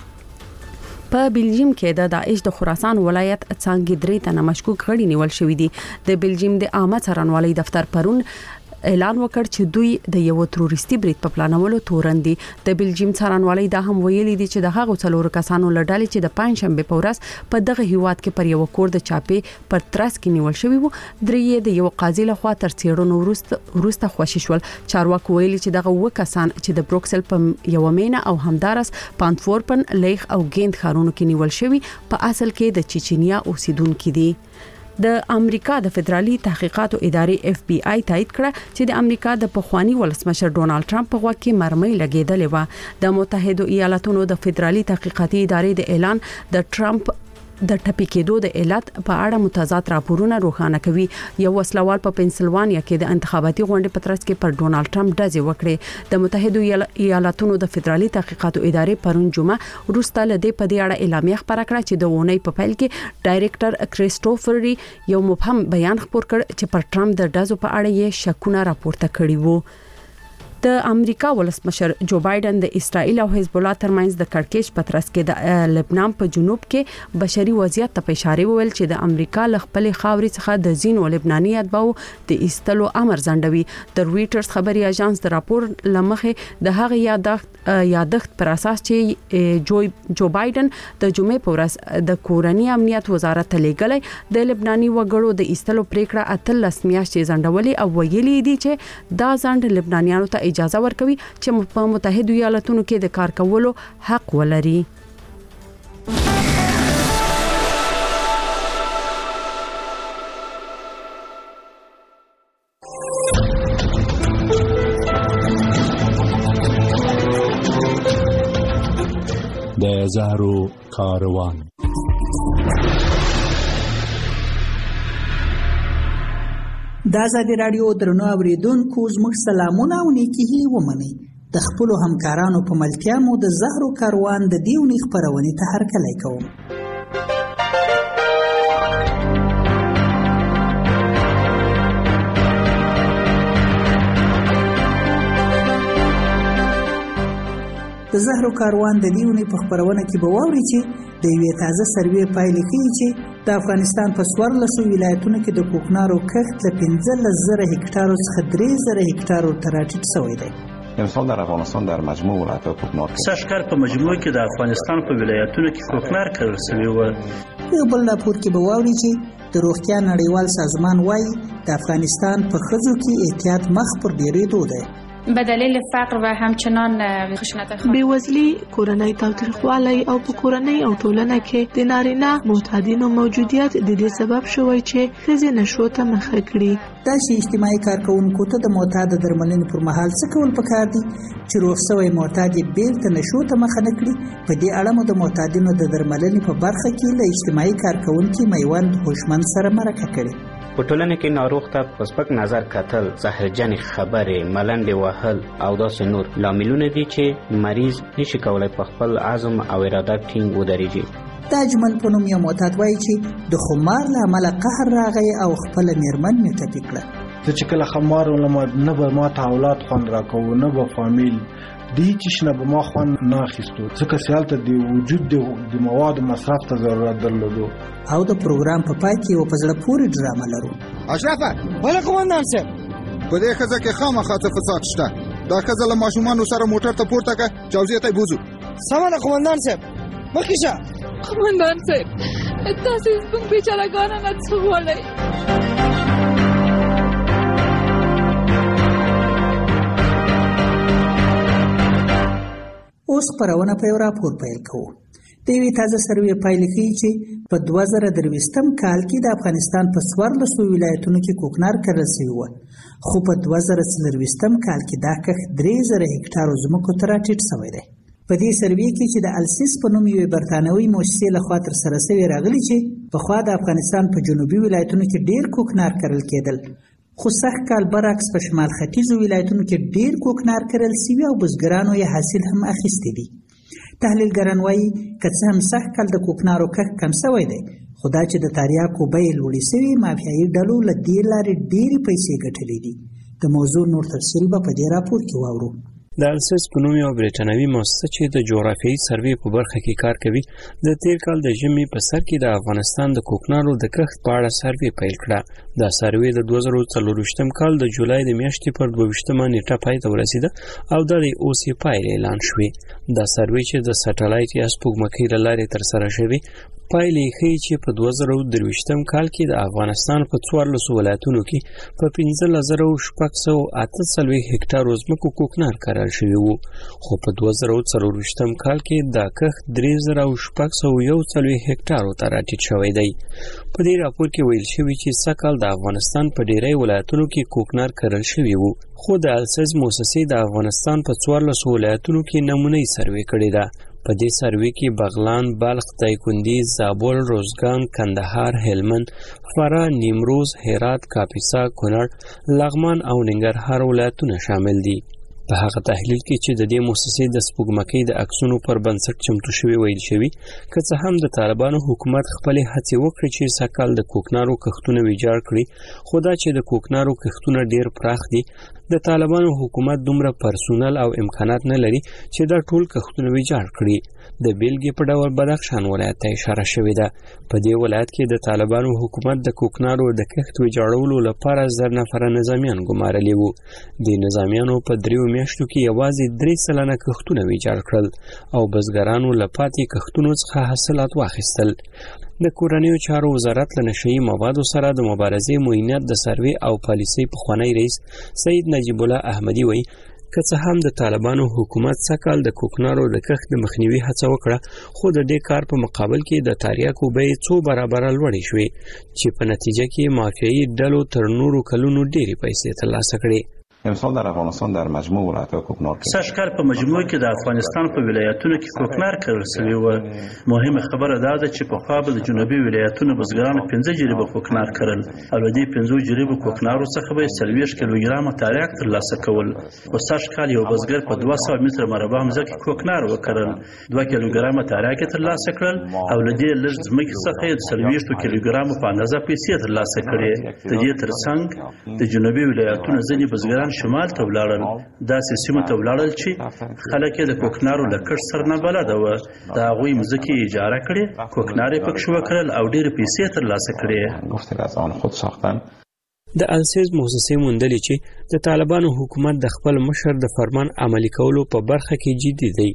په بلجیم کې د داعش د خراسان ولایت څنګه درې تنه مشکوک غړي نیول شوې دي. د بلجیم د عامه څارنوالۍ دفتر پرون اعلان وکړ چې دوی د یو تروریستي برید په پلانولو تورن دي. د بلجیم څارنوالۍ دا هم ویلي دي چې د هغو څلورو کسانو لړل چې د پنځشنبه په ورځ په دغه هیواد کې پر یو کور د چاپې پر ترڅ کې نیول شوی وو، درې د یو قاضي لخوا تر څېړنو وروسته وروسته خوشی شول. چارواکو ویلي چې دغه و کسان چې د بروکسل په یو مینا او همدارس پانتفورپن لیخ او ګیند ښارونو کې نیول شوی په اصل کې د چچنیا اوسیدونکو دي. د امریکا د فدرالي تحقیقاتو ادارې اف بی آی تایید کړه چې د امریکا د پخوانی ولسمشر ډونالد ټرمپ په غوږ کې مرمۍ لګیدلې و. د متحده ایالاتونو د فدرالي تحقیقاتي ادارې د اعلان د ټرمپ د ټپي کېدو د علت په اړه متضاد راپورونه روښانه کوي. یو وسلوال په پنسلوانیا کې د انتخاباتي غونډې په ترڅ کې پر ډونالد ټرمپ ډزې وکړې. د متحده ایالاتونو د فدرالي تحقیقاتو ادارې پرون جمعه وروسته له دې په دې اړه اعلامیه خبره کړه چې د اونۍ په پیل کې ډایریکټر کریسټوفر ری یو مبهم بیان خپور کړ چې پر ټرمپ د ډزو په اړه یې شکونه راپورته کړي وو. د امریکا ولسمشر جو بایدن د اسرائیل او حزب الله ترمنځ د کړکېچ په ترڅ کې د لبنان په جنوب کې بشري وضعیت ته اشاره ویل چې د امریکا ل خپل خاورې څخه د زینو لبناني اتباو د ایستلو امر ځنډوي. د رويټرز خبري اژانس د راپور لمخې د هغه یادښت یادښت پر اساس چې جو جو بایدن د جمعې په ورځ د کورنۍ امنیت وزارت ته لیږلی د لبناني وګړو د ایستلو پریکړه اتلس میاشتې ځنډولې او ویلي دي چې دا ځنډ لبنانیانو ته اجازه ورکوي چې په متحده ایالاتونو کې د کار کولو حق ولري. د زهرو کاروان د ازادي رادیو درنو اوریدونکو زموږ سلامونه او نیکي هیلې ومنئ. د خپلو همکارانو په ملتیا مو د زهرو کاروان د دې اونۍ خپرونې ته هرکلی کوم. د زهرو کاروان د دې اونۍ په خپرونه کې به واورئ چې د یوې تازه سروې پایلې ښیي چې د افغانستان په څوارلسو ولایتونو کې د کوکنارو کښت له پنځلس زره هکتارو څخه درې زره هکتارو ته راټیټ شوی دی. امسال در افغانستان در مجموع ولایت‌ها کوکنار کرد. سږکال په مجموع کې د افغانستان په ولایتونو کې کوکنار کرل شوی و. په بل راپور کې به واورئ چې د روغتیا نړیوال سازمان وايي د افغانستان په ښځو کې احتیاط مخ پر ډېرېدو دی. به دلیل فقر و همچنان خشونت بیوزلی، کورنۍ تاوتریخوالی او په کورنۍ او ټولنه کې د نارینه معتادینو موجودیت د دې سبب شوی چې ښځې نشو ته مخه کړي. دا چې اجتماعي کارکونکو ته د معتاد درملنې پر مهال څه کول پکار دي چې روغ شوی معتاد یې بیرته نشو ته مخه نه کړي. په دې اړه مو د معتادینو د درملنې په برخه کې له اجتماعي کارکونکو میوند هوشمند سره مرکه کړې. په ټولنه کې ناروغ ته په سپک نظر کتل، زهرجن خبرې، ملنډې وهل او داسې نور لاملونه دي چې مریض نشي کولای په خپل عزم او اراده ټینګ ودرېږي. دا جمل په نوم یو معتاد وایي چې د خمار له امله قهر راغی او خپل میرمن مې ټپي کړه. زه چې کله خمار ولم نه به ما ته اولاد خوند راکوو، نه به فامیل دی چې نه به ما خوند نه اخیستو، ځکه چې هلته د وجود د موادو مصرف ته ضرورت درلودو. او د پروګرام په پای کې یو په زړه پورې ډرامه لرو. اشرفه ولا قومندان صاحب، په دې ښځه کې خامخا څه فساد شته. دا ښځه له ماشومانو سره موټر ته پورته کړه، جوزیه ته یې بوځو. سمه ده قومندان صاحب، مخکې شه. قومندان صاحب تاسې زموږ بیچارهګانو نه څه غواړئ؟ اوس خپرونه په یو راپور پیل کوو. د یوې تازه سروې پایلې ښیي چې په دوه زره درویشتم کال کې د افغانستان په څوارلسو ولایتونو کې کوکنار کرل شوي وو، خو په دوه زره څلرویشتم کال کې دا کښت درې زره هکټارو ځمکو ته راټیټ شوی دی. په دې سروې کې چې د السیس په نوم یوې برتانوي مؤسسې لخوا ترسره شوې راغلي چې پخوا د افغانستان په جنوبي ولایتونو کې ډېر کوکنار کرل کېدل، خو سږ کال برعکس په شمال ختیځو ولایتونو کې ډېر کوکنار کرل شوي او بزګرانو یې حاصل هم اخیستی دی. تحلیلګران وایي که څه هم سږ کال د کوکنارو کښت کم شوی دی، خو دا چې د تریاکو بیې لوړې شوي، مافیایي ډلو له دې لارې ډېرې پیسې ګټلې دي. د موضوع نور تفصیل به په دې راپور کې واورو. د السیس په نوم یو برېټانوي مؤسسه چې د جغرافیایي سروې په برخه کې کار کوي، د تیر کال د ژمي په سر کې د افغانستان د کوکنارو د کښت په اړه سروې پیل کړه. دا سروې د دوه زره څلرویشتم کال د جولای د میاشتې پر دوه ویشتمه نیټه پای ته ورسېده او د اوس یې پایلې اعلان شوې. دا سروې چې د سټلایټ یا سپوږمکۍ له لارې ترسره شوې، پایلې ښیي چې په دوه زره درویشتم کال کې د افغانستان په څوارلسو ولایتونو کې په پنځلس زره شپږ سوه اته څلوېښت هکټارو ځمکو کوکنار کرل شوي وو، خو په دوه زره څلرویشتم کال کې دا کښت درې زره شپږ سوه یو څلوېښت هکټارو ته راټیټ شوی دی. په دې راپور کې ویل شوي چې سږ کال د افغانستان په ډیری ولایتونو کې کوکنار کرل شوي وو، خو د السیز مؤسسې د افغانستان په څوارلسو ولایتونو کې نمونه‌یي سروې کړې ده. په دې سروې کې بغلان، بلخ، دایکنډي، زابل، روزګان، کندهار، هلمند، فراه، نیمروز، هرات، کاپیسا، کونړ، لغمان او ننګرهار ولایتونه شامل دي. په هغه تحلیل کې چې د دې مؤسسې د سپوږمکۍ د عکسونو پر بنسټ چمتو شوی ویل شوی، که څه هم د طالبانو حکومت خپلې هڅې وکړې چې سږکال د کوکنارو کښتونه ویجاړ کړي، خو دا چې د کوکنارو کښتونه ډیر پراخ دي، د طالبانو حکومت دومره پرسونل او امکانات نه لري چې دا ټول کښتونه ویجاړ کړي. د بیلګې په ډول بدخشان ولایت ته اشاره شوې ده. په دې ولایت کې د طالبانو حکومت د کوکنارو د کښت ویجاړولو لپاره زر نفره نظامیان ګمارلي وو. د نظامیانو په دریو میاشتو کې یوازې درې سلنه کښتونه ویجاړ کړل او بزګرانو له پاتې کښتونو څخه حاصلات واخیستل. د کورنیو چارو وزارت له نشهیي موادو سره د مبارزې معینات د سروې او پالیسۍ پخوانی رئیس سید نجیب الله احمدي وایي که څه هم د طالبانو حکومت سږکال د کوکنارو د کښت د مخنیوي هڅه وکړه، خو د دې کار په مقابل کې د تریاکو بیې څو برابره لوړې شوې چې په نتیجه کې مافیایي ډلو تر نورو کلونو ډېرې پیسې ترلاسه کړې. امسال در افغانستان در مجموع ولایت‌ها کوکنار کرد. سږ کال په مجموع کې د افغانستان په ولایتونو کې کوکنار کرل شوی و. مهمه خبره دا ده چې په خوا به د جنوبي ولایتونو بزګرانو پنځه جریبه کوکنار کرل او له دې پنځو جریبه کوکنارو څخه به څلوېښت کیلوګرامه تریاک ترلاسه کول. خو سږ کال یو بزګر په دوه سوه متره مربع ځمکه کوکنار وکرل، دوه کیلوګرامه تریاک ترلاسه کړل او له دې لږ ځمکې څخه یې د څلوېښتو کیلوګرامو په اندازه پیسې ترلاسه کړې. د دې ترڅنګ د جنوبي ولایتونو ځینې بزګران شمال ته ولاړل، داسې سیمو ته ولاړل چې خلک یې د کوکنارو له کښت سره نه بلده وه. د هغوی مځکې یې اجاره کړې، کوکنار یې پکښې وکرل او ډېرې پیسې ترلاسه کړې. د السیز مؤسسې موندلې چې د طالبانو حکومت د خپل مشر د فرمان عملي کولو په برخه کې جدي دی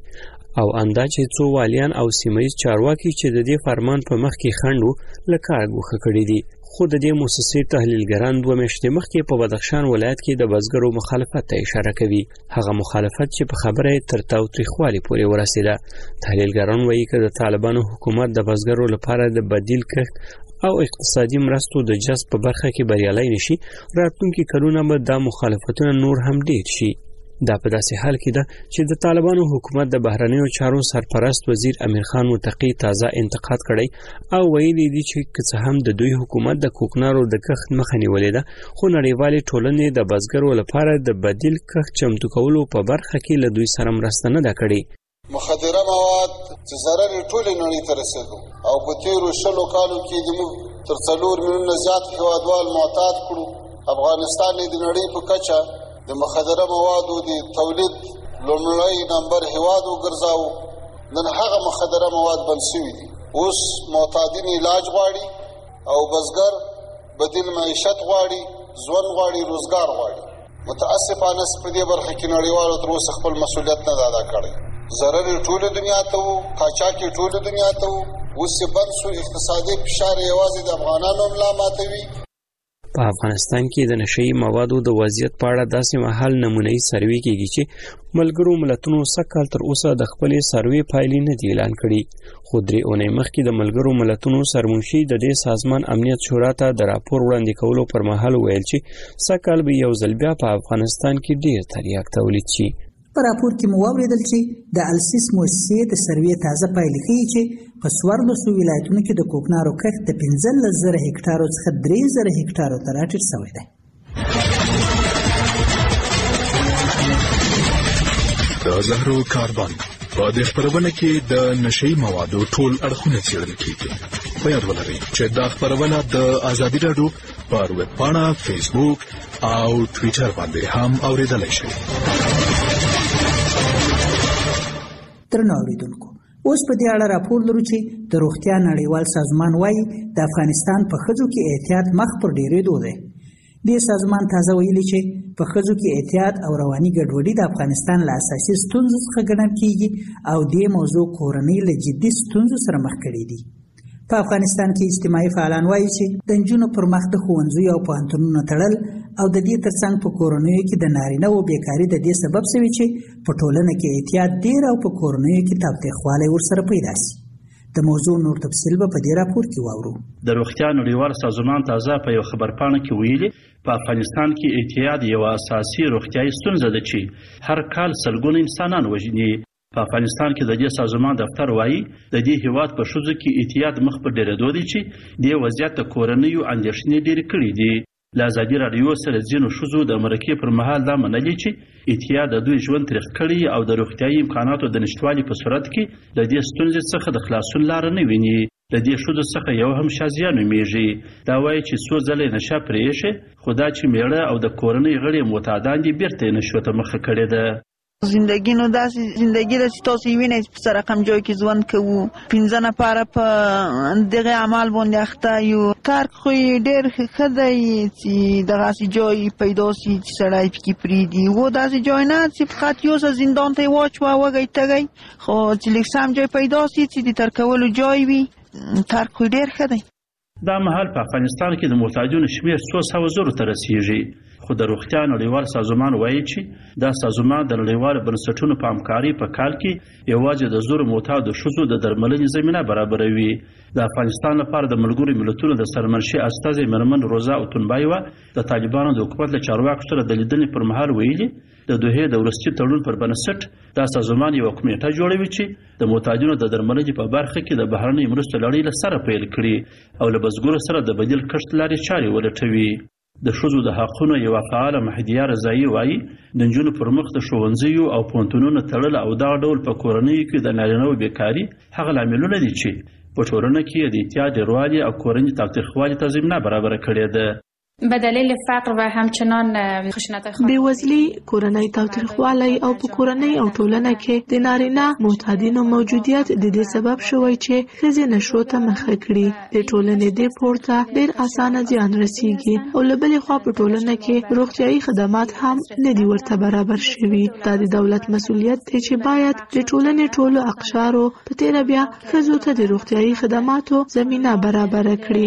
او اندا چې څو والیان او سیمایي چارواکي چې د دې فرمان په مخ کې خندو لکه غوخه کړی دي. خو د دې موسسې تحلیلګران دوه میاشتې مخکې په بدخشان ولایت کې د بزګرو مخالفت ته اشاره کوي. هغه مخالفت چې په خبره تر تاوتریخوالي پورې ورسېده. تحلیلګران وایي چې د طالبانو حکومت د بزګرو لپاره د بدیل کښت او اقتصادي مرستو د جذب په برخه کې بریالي نشي، راتلونکي کلونه به دا مخالفتونه نور هم ډیر شي. دا په داسې حال کې ده چې د طالبانو حکومت د بهرنیو چارو سرپرست وزیر امیر خان متقی تازه انتقاد کړی او ویلي دي چې که څه هم د دوی حکومت د کوکنارو د کښت مخه نیولې ده، خو نړیوالې ټولنې د بزګرو لپاره د بدیل کښت چمتو کولو په برخه کې له دوی سره مرسته نه ده کړې. مخدره مواد چې ضرر ټولې نړۍ ته رسېدو او په تیرو شلو کالو کې زموږ تر څلور میلیونه زیات هېوادوال معتاد کړو. افغانستان د نړۍ په کچه د مخدره موادو د تولید لومړی نمبر هېواد وګرځاوه. نن هغه مخدره مواد بند شوي دي. اوس معتادین علاج غواړي او بزګر بدیل معیشت غواړي، ژوند غواړي، روزګار غواړي. متاسفانه په دې برخه کې نړیوالو تر اوسه خپل مسؤلیت نه ده ادا کړی. ضرر ټوله دنیا ته وو، قاچاق ټوله دنیا ته وو. اوس یې بند شو. اقتصادي فشار یوازې د افغانانو ملا ماتوي. په افغانستان کې د نشئی موادو د وضعیت په اړه داسې مهال نمونه‌ای سروې کېږي چې ملګرو ملتونو سکهال تر اوسه د خپلې سروې پایلې نه دي اعلان کړي. خو درې اونۍ مخکې د ملګرو ملتونو سرمنشي د دې سازمان امنیت شورا ته د راپور وړاندې کولو پر مهال ویل چې سکهال به یو ځل بیا په افغانستان کې ډېر تریاک تولید شي. په راپور کې مو واوریدل چې د السیس مؤسسې د سروې تازه پایلې ښیي چې په څوارلسو ولایتونو کې د کوکنارو کښت د پنځلس زره هکټارو څخه درې زره هکټارو ته راټیټ شوی دی. د زهرو کاربن په دې خپرونه کې د نشئی موادو ټول اړخونه څېړل کېږي. په یاد ولرئ چې دا خپرونه د ازادي راډیو پر ویب پاڼه، فیسبوک او ټویټر باندې هم اورېدلای شئ. درنو اوریدونکو، اوس په دې اړه راپور لرو چې د روغتیا نړیوال سازمان وايي د افغانستان په ښځو کې احتیاط مخ پر ډېرېدو دی. دې سازمان تازه ویلي چې په ښځو کې احتیاط او رواني ګډوډي د افغانستان له اساسي ستونزو څخه ګڼل کېږي او دې موضوع کورنۍ له جدي ستونزو سره مخ کړي دي. په افغانستان کې اجتماعي فعالان وایي چې د نجونو پر مخ د ښوونځیو او پوهنتونونو تړل او د دې ترڅنګ په کورنیو کې د نارینه و بیکاري د دې سبب شوي چې په ټولنه کې احتیاط ډېر او په کورنیو کې تاوتریخوالی ورسره پیدا شي. د موضوع نور تفصیل به په دې راپور کې واورو. د روغتیا نړیوال سازمان تازه په یو خبرپاڼه کې ویلي په افغانستان کې اعتیاد یو اساسي روغتیايي ستونزه ده چې هر کال سلګونه انسانان وژني. په افغانستان کې د دې سازمان دفتر وایي د دې هیواد په ښځو کې اعتیاد مخ په ډېرېدو دی چې دې وضعیت د کورنیو اندېښنې ډېرې کړې دي. له ازادي راډیو سره ځینو ښځو د مرکې پر مهال دا منلي چې اعتیاد د دوی ژوند تریخ کړی او د روغتیايي امکاناتو د نشتوالي په صورت کې د دې ستونزې څخه د خلاصون لاره نه ویني. د دې ښځو څخه یو هم شازیه نومیږي. دا وایي چې څو ځله یې نشه پرې ایښې، خو دا چې میړه او د کورنۍ غړي معتادان دي بیرته یې نشو ته مخه کړې ده. زندگی نو داسې زندگی ده چې تاسو یې وینئ په سره رقم جای کې ژوند کوو، پنځه نفره په دغه عمل باندې اخته یو. ترک خو یې ډېر ښه دی چې دغسې جای پیدا شي چې سړی پکې پرېږدي. و داسې جای نه چې فقط یو څه زندان ته یې واچوه وږی تږی، خو چې لږ سم جای پیدا شي چې د ترک کولو جای وي. ترک خو ډېر ښه دی. دا مهال په افغانستان کې د معتادینو شمېر څو سوه زرو ته رسیږي. خو د روغتیا نړیوال سازمان وایي چې دا سازمان د نړیوالو بنسټونو په همکارۍ په کال کې یوازې د زرو معتادو ښځو د درملنې زمینه برابروي. د افغانستان لپاره د ملګرو ملتونو د سرمنشي استازي مېرمن روزا اوتونبایوه د طالبانو د حکومت له چارواکو سره د لیدنې پر مهال ویلي د دوحې د وروستي تړون پر بنسټ دا سازمان یوه کمیټه جوړوي چې د معتادینو د درملنې په برخه کې د بهرنۍ مرستو لړۍ له سره پیل کړي او له بزګرو سره د بدیل کښت لارې چارې ولټوي. د ښځو د حقونو یوه فعاله مهدیه رضایي وایي د نجونو پر مخ د ښوونځیو او پوهنتونونو تړل او دغه ډول په کورنیو کې د نارینه‌و بیکاري هغه لاملونه دي چې په ټولنه کې د اعتیاد ډېروالي او کورني تاوتریخوالي ته زمینه برابره کړې ده. به دلیل فقر و همچنان خشونت بیوزلی، کورنۍ تاوتریخوالی او په کورنۍ او ټولنه کې د نارینه معتادینو موجودیت د دې سبب شوی چې ښځې نشو ته مخه کړي. د ټولنې د پورته ډېر اسانه زیان رسیږي او له بلې خوا په ټولنه کې روغتیايي خدمات هم نه دي ورته برابر شوي. دا د دولت مسؤلیت دی چې باید د ټولنې ټولو اقشارو په تیره بیا ښځو ته د روغتیايي خدماتو زمینه برابر کړي.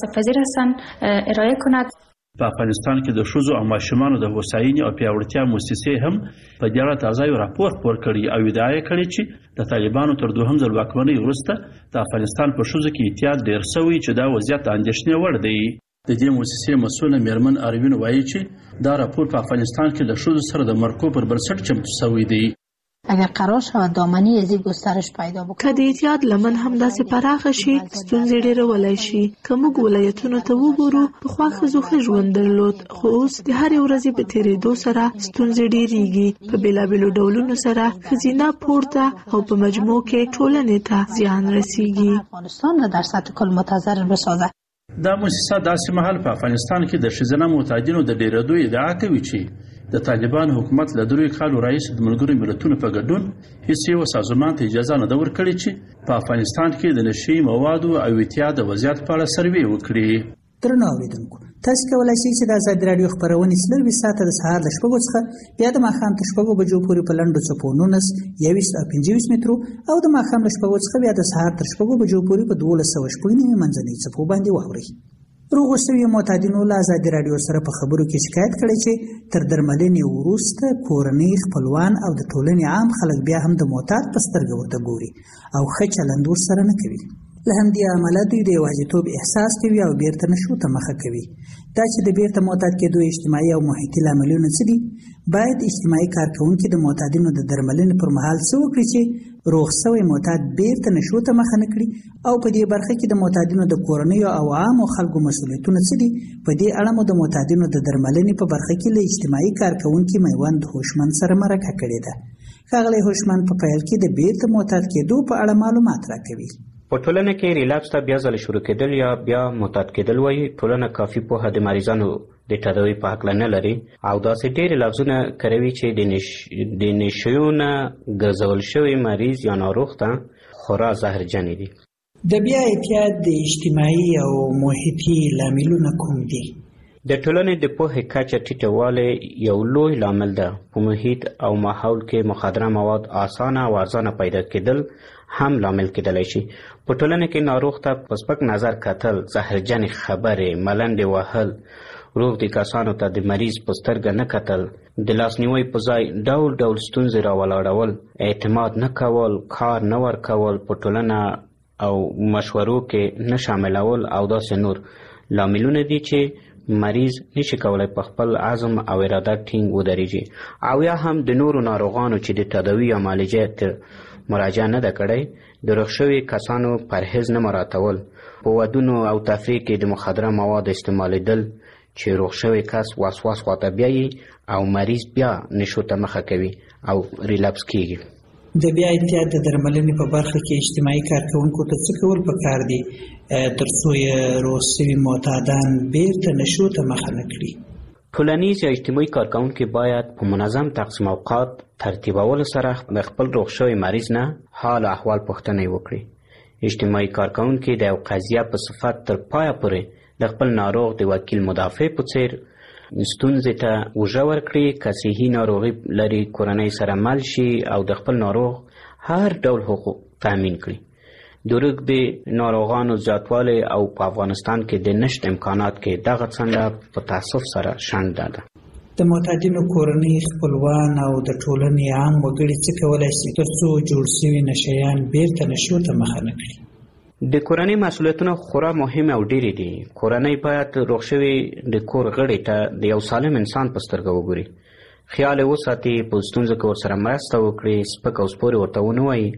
ارائه کند. په افغانستان کې د ښځو او ماشومانو د هوساینې او پیاوړتیا مؤسسې هم په دې اړه تازه یو راپور خپور کړی او ادعا یې کړې چې د طالبانو تر دوهم ځل واکمنۍ وروسته د افغانستان په ښځو کې اعتیاد ډېر شوی چې دا وضعیت اندېښنې وړ دی. د دې مؤسسې مسؤله میرمن اروین وایي چې دا راپور په افغانستان کې د ښځو سره د مرکو پر بنسټ چمتو شوی دی. اگر قرار شود دامنی از این گسترش پیدا بکنه که د اعتیاد لمن همداسې پراخه شي، ستونزې ډېرولای شي. که موږ ولایتونو ته وګورو، پخوا ښځو ښه ژوند درلود، خو اوس د هرې ورځې په تېرېدو سره ستونزې ډېرېږي. په بېلابېلو ډولونو سره ښځینه پورته او په مجموع کې ټولنې ته زیان رسیږي. افغانستان را در سطح کل متضرر بسازه. دا مؤسسه داسې مهال په افغانستان کې د ښځینه معتادینو د ډېرېدو ادعا کوي چې د طالبان حکومت له دریو کالو راهیسې د ملګرو ملتونو په ګډون هیڅ یو سازمان ته اجازه نه ده ورکړې چې په افغانستان کې د نشي موادو او اعتیاد د وضعیت په اړه سروې وکړي. درنو اوریدونکو، تاسو کولی شئ چې د ازادي راډیو خپرونې څلرویشت ساعته د سهار له شپږو څخه بیا د ماښام تر شپږو بجو پورې په لنډو څپو نولس، یوویشت او پنځه ویشت مترو او د ماښام له شپږو څخه بیا د سهار تر شپږو بجو پورې په دولس سوه شپږ نوي منځنۍ څپو باندې واورئ. روغو شویو معتادینو له ازادي راډیو سره په خبرو کې شکایت کړی چې تر درملنې وروسته کورنۍ، خپلوان او د ټولنې عام خلک بیا هم د معتاد په سترګه ورته ګوري او ښه چلند ورسره نه کوي. له همدې امله دوی د یوازیتوب احساس کوي او بیرته نشو ته مخه کوي. دا چې د بیرته معتاد کېدو اجتماعي او محیطي لاملونه څه دي، باید اجتماعي کارکوونکي د معتادینو د درملنې پر مهال څه وکړي چې روغ شوی معتاد بیرته نشو ته مخه نه کړي، او په دې برخه کې د معتادینو د کورنیو او عامو خلکو مسؤلیتونه څه دي. په دې اړه مو د معتادینو د درملنې په برخه کې له اجتماعي کارکوونکي میوند هوشمند سره مرکه کړې ده. ښاغلی هوشمند په پیل کې د بیرته معتاد کېدو په اړه معلومات راکوي. په ټولنه کې ریلاپس ته بیا ځل شروع کېدل یا بیا معتاد کېدل وایي ټولنه کافي پوهه د مریضانو د تداوي په هکله نه لري او داسې ډېرې لفظونه کاروي چې د نش... د نشیو نه ګرځول شوی مریض یا ناروغ ته خورا زهرجنې دي. د بیا اعتیاد د اجتماعي او محیطي لاملونه کوم دي؟ د ټولنې د پوهې کچه ټیټوالی یو لوی لامل ده. په محیط او ماحول کې مخدره مواد اسانه او ارزانه پیدا کېدل هم لامل کېدلی شي. په ټولنه کې ناروغ ته په سپک نظر کتل، زهرجنې خبرې، ملنډې وهل، روغ دي کسانو ته د مریض په سترګه نه کتل، د لاسنیوي په ځای ډول ډول ستونزې راولاړول، اعتماد نه کول، کار نه ورکول، په ټولنه او مشورو کې نه شاملول او داسې نور لاملونه دي چې مریض نشي کولای په خپل عزم او اراده ټینګ ودرېږي. او یا هم د نورو ناروغانو چې د تداوي یا معالجې تر مراجعه نه ده کړی، د روغ شوي کسانو پرهیز نه مراعاتول، په ودونو او تفریح کې د مخدره مواد استعمالیدل چې روغ شوی کس وسواس خواته بیایي او مریض بیا نشو ته مخه کوي او ریلپس کیږي. د بیا اعتیاد د درملنې په برخه کې اجتماعي کارکوونکو ته څه کول پکار دي ترڅو یې روغ شوي معتادان بیرته نشو ته مخه نه کړي؟ ټولنیز یا اجتماعي کارکوونکي باید په منظم تقسیم اوقات ترتیبولو سره د خپل روغ شوي مریض نه حال احوال پوښتنه وکړي. اجتماعي کارکوونکي د یو قضیه په صفت تر پایه پورې د خپل ناروغ د وکیل مدافع په څیر ستونزې ته اوږه ورکړي. که صحي ناروغي لري کورنۍ سره مل شي او د خپل ناروغ هر ډول حقوق تامین کړي. د روغ د ناروغانو زیاتوالی او په افغانستان کې د نشت امکانات کې دغه څنډه په تاسف سره شنډه ده. د معتادینو کورنۍ، خپلوان او د ټولنې عام وګړي څه کولی شي ترڅو جوړ شوي نشیان بیرته نشو ته مخه نه کړي؟ د کورنۍ مسؤلیتونه خورا مهم او ډېرې دي. کورنۍ باید روغ شوي د کور غړي ته د یو سالم انسان په سترګه وګوري، خیال یې وساتي، په ستونزو کې ورسره مرسته وکړي، سپک او سپورې ورته ونه وایي،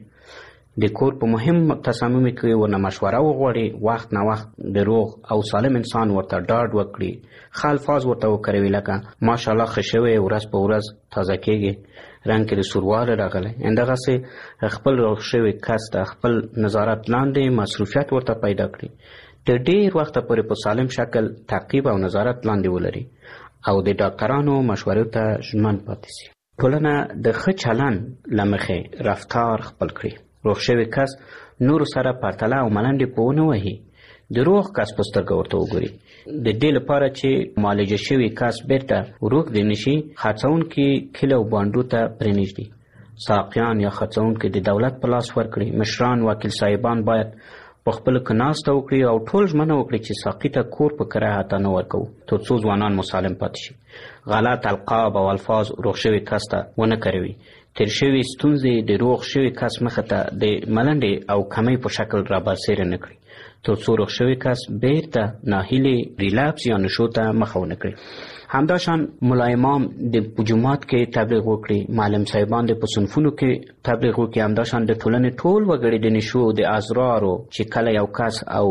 د کور په مهم تصامیمو کې ورنه مشوره وغواړي، وخت نه وخت د روغ او سالم انسان ورته ډاډ وکړي، ښه الفاظ ورته وکاروي لکه ماشاءالله ښه شوی، ورځ په ورځ تازه کېږي، رنګ کې د سوروالی راغلی. همدغسې خپل روغ شوي کس ته خپل نظارت لاندې مصروفیت ورته پیدا کړي. د ډیر وخت پورې په سالم شکل تعقیب او نظارت لاندې ولري او د ډاکټرانو مشورو ته ژمن پاتې شي. ټولنه د ښه چلند له مخې رفتار خپل کړي. روغ شوی کس نور سره پرتله او ملنډې په ونه وهي. د روغ کس په سترګه ورته وګوري. د دې لپاره چې معالجه شوی کس بیرته روغ دی نشي، خرڅونکي کیله او بانډو ته پرېنږدي. ساقیان یا خرڅونکي د دولت په لاس ورکړي. مشران وکیل صاحبان باید په خپل کناسته وکړي او ټول ژمنه وکړي چې ساقي ته کور په کرایه حتی نه ورکوو تر څو ځوانان مسالم پاتې شي. غلط القاب او الفاظ روغ شوي کس ته ونه کاروي. تیر شوي ستونزې د روغ شوي کس مخه ته د ملنډې او کمۍ په شکل رابرسېره نه کړي تر څو روغ شوي کس بیرته ناهیلې ریلاپس یا نشو ته مخه ونه کړي. همداشان ملا امام د جومات کې تبلیغ وکړي، معلم صاحبان د په صنفونو کې تبلیغ وکړي. همداشان د ټولنې ټول وګړي د نشو د ازرارو چې کله یو کس او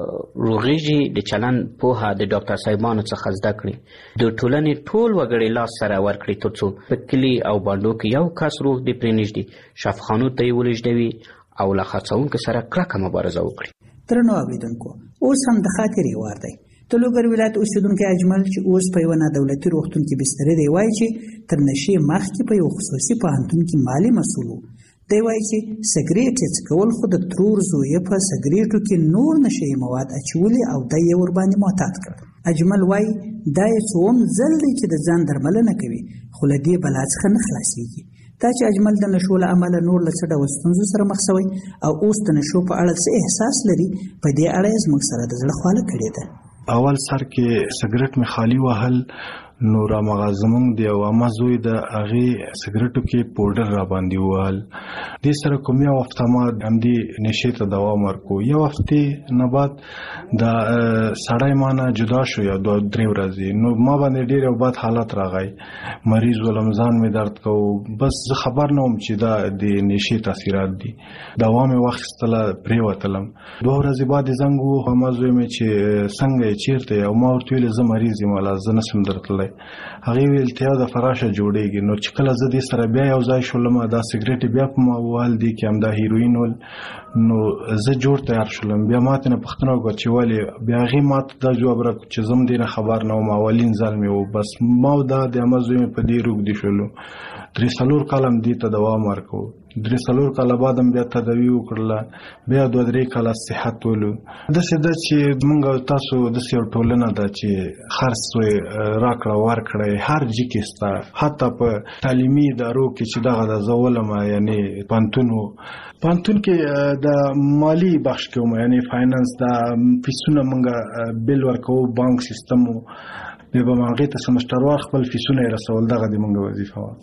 روغېږي د چلند پوهه د ډاکټر صاحبانو څخه زده کړي. د ټولنې ټول وګړي لاس سره ورکړي تر څو په کلي او بانډو کې یو کس روغ دی پرېنږدي، شفاخانو ته یې ولېږدوي او له خرڅونکو سره کلکه مبارزه وکړي. درنو اوریدونکو، اوس هم د خاطرې وار دی. د لوګر ولایت اوسیدونکی اجمل چې اوس په یوه نادولتي روغتون کې بستر دی وایي چې تر نشې مخکې په یو خصوصي پوهنتون کې مالي مسؤل و. دی وایي چې سګریټ یې څکول خو د ترور زوی په سګریټو کې نور نشهیي مواد اچولي او دی یې ورباندې معتاد کړ. اجمل وایي دا یې څوم ځل دی چې د ځان درملنه کوي خو له دې بلا څخه نه خلاصېږي. دا چې اجمل د نشو له امله نور له څه ډول ستونزو سره مخ شوی او اوس د نشو په اړه څه احساس لري، په دې اړه یې زموږ سره د زړه خواله کړې ده. اول سر کې سګریټ می خالی وهل، نو را مغه زمونږ د یو عامه زوی د هغې سګریټو کې پوډر را باندې ووهل. دې سره کوم یو هفته ما همدې نشې ته دوام ورکو. یو هفتې نه بعد د سړی ما نه جدا شو، یا دوه درې ورځې، نو ما باندې ډېر یو بد حالت راغی. مریض ولم، ځان مې درد کو. بس زه خبر نه وم چې دا د نشې تاثیرات دي. دوا مې واخیستله، پرېوتلم. دوه ورځې بعد یې زنګ ووهه عامه زوی مې چې څنګه یې چېرته یې، او ما ورته ویلې زه مریض یم والا، زه نشم درتلی. هغې ویل تیا د فراشه جوړېږي. نو چې کله زه دې سره بیا یو ځای شولم، دا سګریټ بیا په ما ووهل، دې کې همدا هیروین ول. نو زه جوړ تیار شولم. بیا ما ته نه پوښتنه وکړه چې ولې. بیا هغې ما ته دا جواب راکړو چې زه هم دې نه خبر نه وم، اولین ځل مې و. بس ما او دا د عامه زوی مې په دې روږدي شولو. درې څلور کاله هم دې ته دوام ورکړو. درې څلور کاله بعد هم بیا تداوي وکړله، بیا دوه درې کاله صحت ولو. داسې ده چې موږ او تاسو داسې یو ټولنه ده چې خرڅ راکړه ورکړه هر جي کې سته، حتی په تعلیمي ادارو کې چې دغه د زه ولمه، یعنې پوهنتون و. پوهنتون کې د مالي بخش کې وم، یعنې فاینانس، دا فیسونه موږ بیل ورکوو، بانک سیستم و. بیا به م هغې ته سمسټروار خپل فیسونه یې رسول. دغه د موږ وظیفه وه.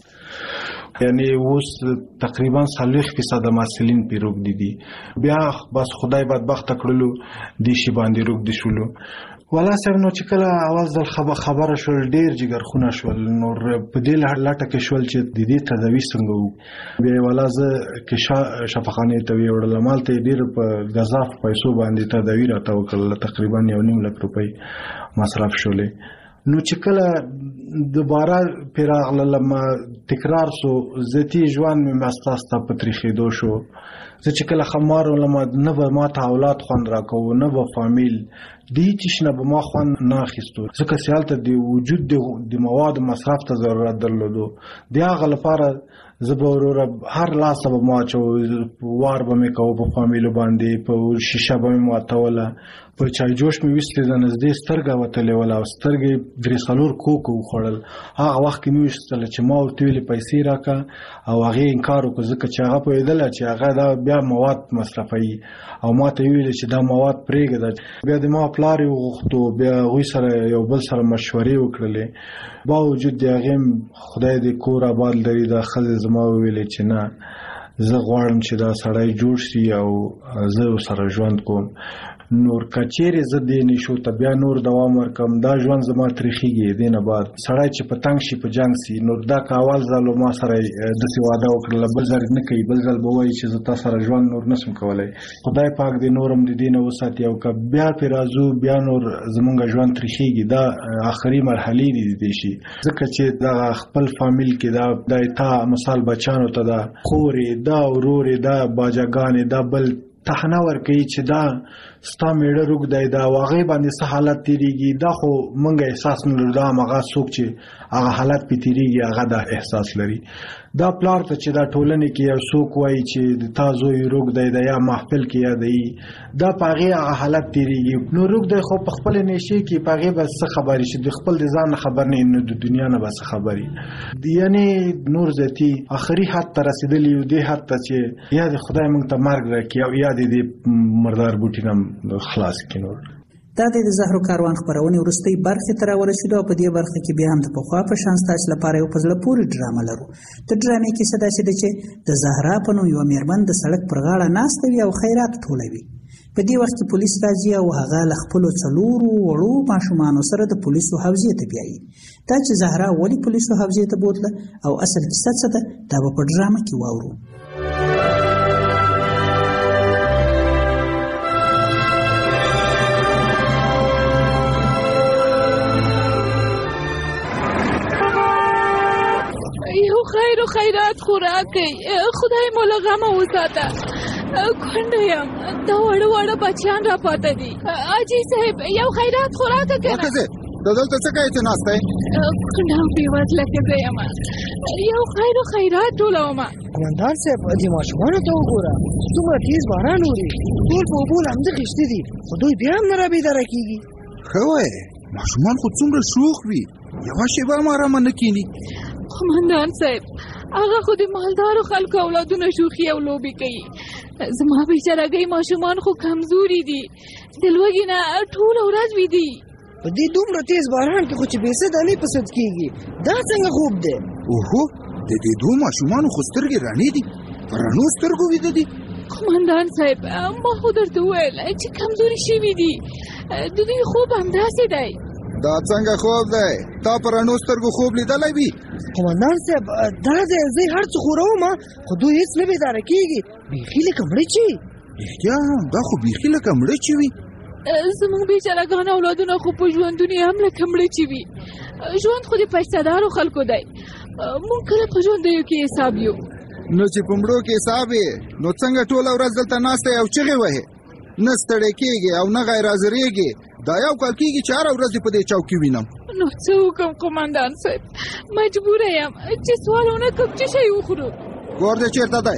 یعنی اوس تقریبا څلوېښت فیصده محصلین پرې روږدي دي. بیا بس خدای بدبخته کړلو، دې شي باندې روږدي شولو. والا صاحب نو چې کله اول ځل خبره شول ډېر جګرخونه شول. نور په دې لټه کې شول چې د دې تداوي څنګه وکړو. بیا والا زه کې شفاخانې ته ویوړلم، هلته یې ډېر په ګزاف پیسو باندې تداوي راته وکړله، تقریبا یو نیم لک روپۍ مصرف شولې. نو چې کله دوباره پرې راغللم، تکرار سو، ذاتي ژوند مې ستا ستا په تریخېدو شو. زه چې کله خمار ولم، نه به ما ته اولاد خوند راکوو، نه به فامیل، د هېڅ شي نه به ما خوند نه اخیستو، ځکه چې هلته د وجود د موادو مصرف ته ضرورت درلودو. د هغه لپاره زه به وروره هر لاسه به مو اچو، وار به مې کوو په فامیلو باندې، په شیشه به مې ماتوله، په چایجوش مې ویستې د نږدې سترګه وتلې وله او سترګې درې څلور کوکه وخوړل. هغه وخت کې مې ویستله چې ما ورته ویلې پیسې راکړه، او هغې انکار وکړو، ځکه چې هغه پوهېدله چې هغه دا بیا مواد مصرفوي، او ما ته یې ویلې چې دا مواد پرېږده. بیا د ما پلار یې وغوښتو، بیا هغوی سره یو بل سره مشورې وکړلې. باوجود د هغې خدای دې کور آباد لري، دا ښځې زما وویلې چې نه، زه غواړم چې دا سړی جوړ شي او زه ورسره ژوند کوم. نور که چیرې زه دې نشو ته بیا نور دوام ورکم، دا ژوند زما تریخېږي. دې نه بعد سړی چې په تنګ شي په جنګ سي. نور دا که اول ځل ما سره داسې واده وکړله، بل ځل نه کوي، بل ځل به وایي چې زه تا سره ژوند نور نشم کولی. خدای پاک دې نور هم د دې نه وساتي، او که بیا پرې راځو بیا نور زمونږ ژوند تریخېږي. دا آخري مرحلې دي د دې شي، ځکه چې دغه خپل فامیل کې دا دا تا مثال بچیانو ته دا خورې، دا ورورې، دا باجاګانې، دا بل تحنه ورکوي چې دا ستا میړه روغ دی دا واغې باندې څه حالت تیریږي دا خو مونږ احساس نه لرو دا هغه څوک چې هغه حالت پې تیریږي هغه دا احساس لري دا پلار ته چې دا ټولنې کې یو څوک وایي چې د تا زوی روغ دی د یا محفل کې یادوي دا په هغې هغه حالت تیریږي نو روغ دی خو په خپلې نشې کې په هغې به څه خبرې شي د خپل د ځان نه خبر نه نو د دنیا نه به څه خبرې یعنې نور ذاتي آخري حد ته رسېدلي یو دې حد ته چې یا د خدای موږ ته مرګ راکړي او یا د دې مردار بوټي نه خلاص کړي نور دا د زهرو کاروان خبرونې وروستۍ برخې ته راورسېدو او په دې برخه کې بیا هم د پخوا په شان ستاسو لپاره یو په زړه پورې ډرامه لرو د ډرامې کیسه داسې ده چې د زهرا په نوم یوه مېرمن د سړک پر غاړه ناسته وي او خیرات ټولوي په دې وخت کې پولیس راځي او هغه له خپلو څلورو وړو ماشومانو سره د پولیسو حوزې ته بیایي دا چې زهرا ولې پولیسو حوزې ته بوتله او اصل کیسه څه ده دا به په ډرامه کې واورو یو خیر و خیرات خوراکي خدای مو له غمه وساته کونډه یم دا وړه وړه بچیان را پاته دي اجي صاحب یو خیرات خوراکه کنه دا دلته څه کوي چې ناسته کونډه په وځله کې یم یو خیر و خیرات ټولوم قومندان صاحب دې ماشومان ته وګوره څومره تیز باران اوري ټول په اوبو لامده خښتې دي خو دوی بیا هم نه رابېداره کېږي ښه وایې ماشومان خو څومره شوخ وي یوه شېبه هم ارامه نه کښېني قومندان صاحب هغه خو د مالدارو خلکو اولادونه شوخي او لوبې کوي زما بیچارهګۍ ماشومان خو کمزوري دي د لوږې نه ټوله ورځ ویدي په دې دومره تیز باران کې خو چې بېسه دانې په سد کېږي دا څنګه خوب دی اوهو د دې دوو ماشومانو خو سترګې رڼې دي په رڼو سترګو ویده دي قومندان صاحب ما خو درته وویل چې کمزوري شوي دي د دوی خوب همداسې دی دا څنګه خوب دی تا په رڼو سترګو خوب لیدلی وي قومندان صاحب دا دی زه هر څه خوروم خو دوی هېڅ نه بیداره کېږي بیخي لکه مړه چې وي رښتیا دا خو بیخي لکه مړه چې وي زموږ بیچارهګان اولادونه خو په ژوندون یې هم لکه مړه چې وي ژوند خو د پیسهدارو خلکو دی موږ کله په ژوندیو کې حساب یو نو چې په مړو کې حساب یې نو څنګه ټوله ورځ دلته ناسته یې او چغې وهې نه ستړی کېږې او نه غیر حاضرېږې دا یو کال کېږي چې هره ورځ دې په دې چوکۍ وینم نو څه وکړم قومندان صاحب مجبوره یم چې سوال ونه کړم چې شی وخورو کور دې چېرته دی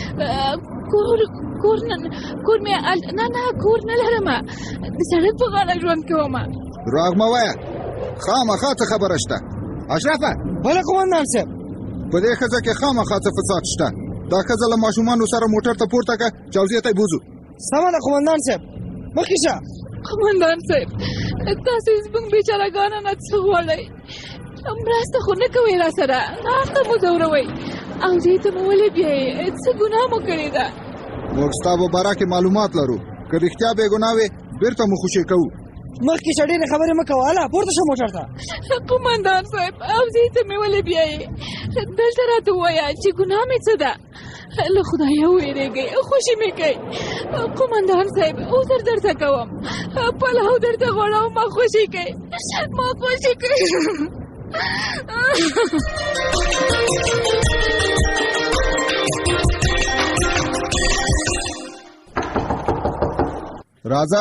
کور کور نه کور مې نه نه کور نه لرمه د سړک په غاړه ژوند کومه دروغ مه وایه خامخا څه خبره شته اشرفه بله قومندان صاحب په دې ښځه کې خامخا څه فساد شته دا ښځه له ماشومانو سره موټر ته پورته کړه چې حوزې ته یې بوځو سمه ده قومندان صاحب مخکې شه قومندان صاحب تاسې زموږ بیچارهګانو نه څه غواړئ مرسته خو نه کوئ را سره ناحقه مو ځوروئ او دې ته مو ولې بیایې څه ګناه مو کړې ده موږ ستا په باره کې معلومات لرو که رښتیا بې ګناه وې بېرته مو خوشې کوو مخکې شه ډېرې خبرې مه کوه هله پورته شه موټر ته قومندان صاحب او دې ته مې ولې بیایې دلته راته ووایه چې ګناه مې څه ده له خدایه وېرېږئ خوشي مې کوي قومندان صاحب عذر درته کوم پلاو درته غواړم ما خوشي کوي ما خوشي کوي راځه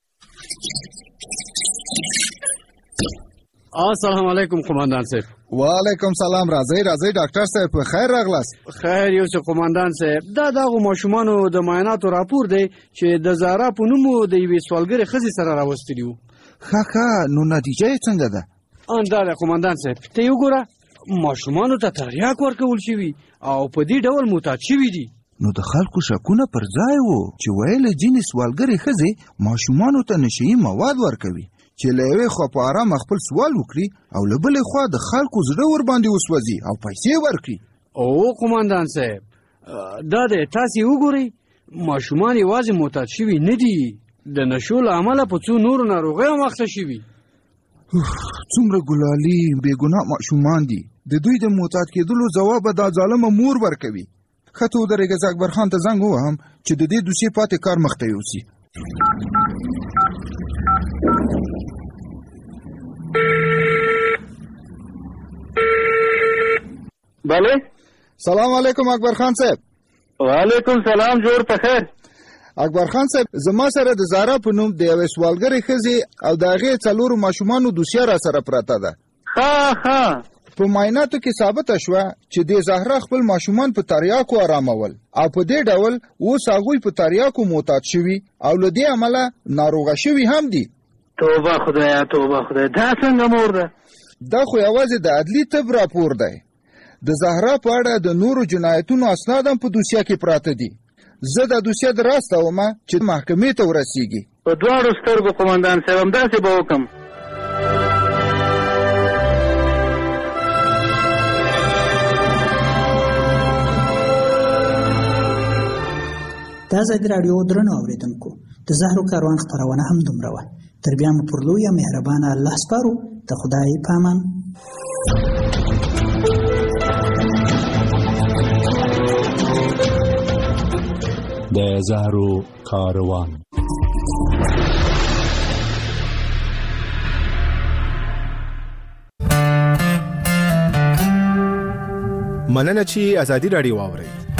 السلام علیکم قومندان صاحب وعلیکم سلام راځئ راځئ ډاکټر صاحب په خیر راغلاست خیر یو څه قومندان صاحب دا دغو ماشومانو د معایناتو راپور دی چې د زهرا په نوم د یوې سوالګرې ښځې سره راوستلي وو ښه ښه نو نتیجه یې څنګه ده ان دا دی قومندان صاحب ته یې وګوره ماشومانو ته تریاک ورکول شوي او په دې ډول معتاد شوي دي نو د خلکو شکونه پر ځای وو چې ویل ځینې سوالګرې ښځې ماشومانو ته نشهیي مواد ورکوي چې له یوې خوا په ارامه خپل سوال وکړي او له بلې خوا د خلکو زړه ورباندې وسوځي او پیسې ورکړي او قومندان صاحب دا دی تاسې وګورئ ماشومان یوازې معتاد شوي نه دي د نشو له امله په څو نورو ناروغیو هم اخته شوي څومره ګلالي بېګناه ماشومان دي د دوی د معتاد کېدلو ځواب به دا ظالمه مور ورکوي ښه ته ودرېږه زه اکبرخان ته زنګ ووهم چې د دې دوسیې پاتې کار مخته یوسي بله سلام علیکم اکبرخان صاحب وعلیکم سلام جوړ په خیر اکبر خان صاحب زما سره د زهرا په نوم د یوې سوالګرې ښځې او د هغې څلورو ماشومانو دوسیه را سره پرته ده. ها ها په معایناتو کې ثابته شوه چې د زهرا خپل ماشومان په تریاکو آرامول او په دې ډول اوس هغوی په تریاکو معتاد شوي او له دې امله ناروغه شوي هم دي. توبه خدایا توبه خدایا، دا څنګه مور ده؟ دا خو یوازې د عدلي طب راپور دی. د زهرا په اړه د نورو جنایتونو اسناد هم په دوسیه کې پراته دي. زه دا دوسیه دراستوم چې محکمې ته ورسیږي. په دواړو سترګو قومندان صاحب همداسې به وکړم. د ازادي راډیو درنو اورېدونکو، د زهرو کاروان خپرونه هم دومره وه. تر بیا مو پر لویه مهربانه الله سپارو. د خدای په امان. د زهرو کاروان. مننه چې ازادي راډیو واورئ.